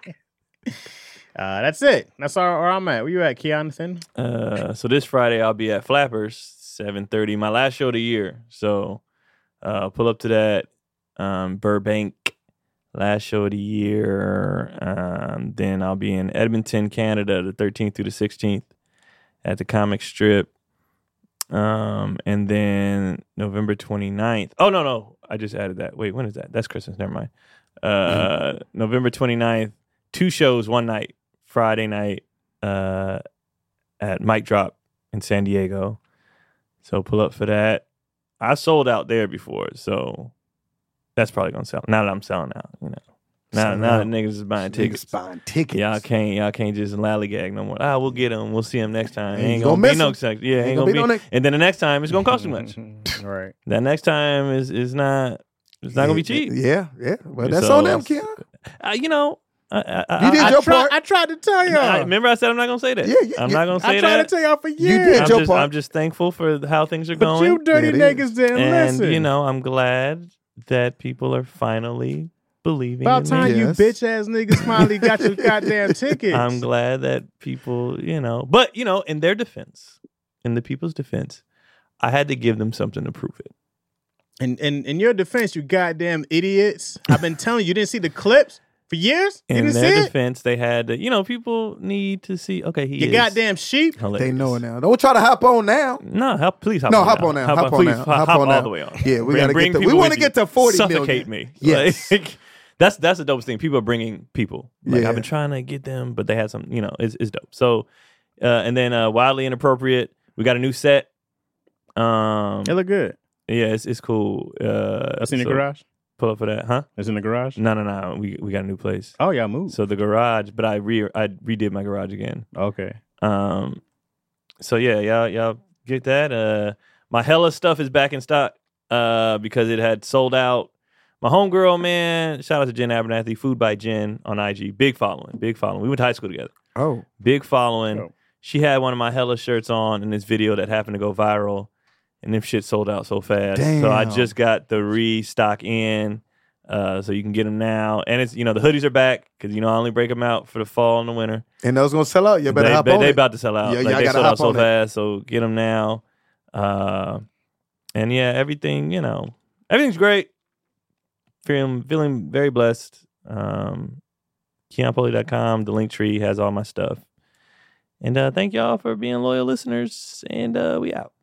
uh, that's it. That's our, where I'm at. Where you at, Keonathan? Uh, so this Friday I'll be at Flappers, seven thirty. My last show of the year. So uh, pull up to that. Um, Burbank, last show of the year. Um, then I'll be in Edmonton, Canada, the thirteenth through the sixteenth at the Comic Strip. Um, and then November twenty-ninth. Oh, no, no. I just added that. Wait, when is that? That's Christmas. Never mind. Uh, November twenty-ninth, two shows one night. Friday night uh, at Mic Drop in San Diego. So pull up for that. I sold out there before, so that's probably gonna sell. Now that I'm selling out, you know. Now, Selling now out. that niggas is buying tickets. Niggas buying tickets. Y'all can't, y'all can't just lollygag no more. Ah, we'll get them. We'll see them next time. Ain't Ain't gonna gonna, miss be no 'em. sex. Yeah, ain't, Ain't gonna, gonna be. be no ne- and then the next time it's gonna cost too much. Right. That next time is is not. It's not gonna be cheap. Yeah, yeah. Well, that's So, on them, Keon. Uh, you know, I, I, You did I, your I try, part. I tried to tell y'all. I, remember, I said I'm not gonna say that. Yeah, yeah, I'm yeah. not gonna say I tried that. to tell y'all for years. You did I'm your just, part. I'm just thankful for how things are But going. you dirty There it niggas is. didn't and listen. you know, I'm glad that people are finally believing About in time me. you Yes. bitch ass niggas finally got your goddamn tickets. I'm glad that people, you know, but you know, in their defense, in the people's defense, I had to give them something to prove it. And and in your defense, you goddamn idiots. I've been telling you, you didn't see the clips for years? You In didn't their see it? defense, they had to, you know, people need to see, okay, he You is goddamn sheep. hilarious. They know it now. Don't try to hop on now. No, help, please hop No, on hop now. on now. Hop, Hop on please, now. Hop, Hop hop on all now. the way on. Yeah, we Bring- gotta bring get to- we people wanna with get you. to forty Suffocate million. me. Yes. Like, that's that's the dopest thing. People are bringing people. Like Yeah. I've been trying to get them, but they had some, you know, it's, it's dope. So, uh, and then uh, Wildly Inappropriate, we got a new set. Um, It look good. yeah, it's it's cool. Uh, That's in the so garage? Pull up for that, huh? It's in the garage? No, no, no. We we got a new place. Oh, y'all moved. So the garage, but I re I redid my garage again. Okay. Um, so yeah, y'all y'all get that. Uh, my hella stuff is back in stock. Uh, because it had sold out. My homegirl, man, shout out to Jen Abernathy, Food by Jen on I G. Big following, big following. We went to high school together. Oh. Big following. Oh. She had one of my hella shirts on in this video that happened to go viral, and them shit sold out so fast. So I Damn. just got the restock in, uh, so you can get them now. And it's, you know, the hoodies are back because, you know, I only break them out for the fall and the winter. And those gonna sell out. You better they, hop they, on they it. about to sell out. Yeah, like, y'all they gotta sold out hop so on it. fast, so get them now. Uh, and yeah, everything, you know, everything's great. Feeling feeling very blessed. Um, Keon Polley dot com, the link tree has all my stuff. And uh, thank y'all for being loyal listeners. And uh, we out.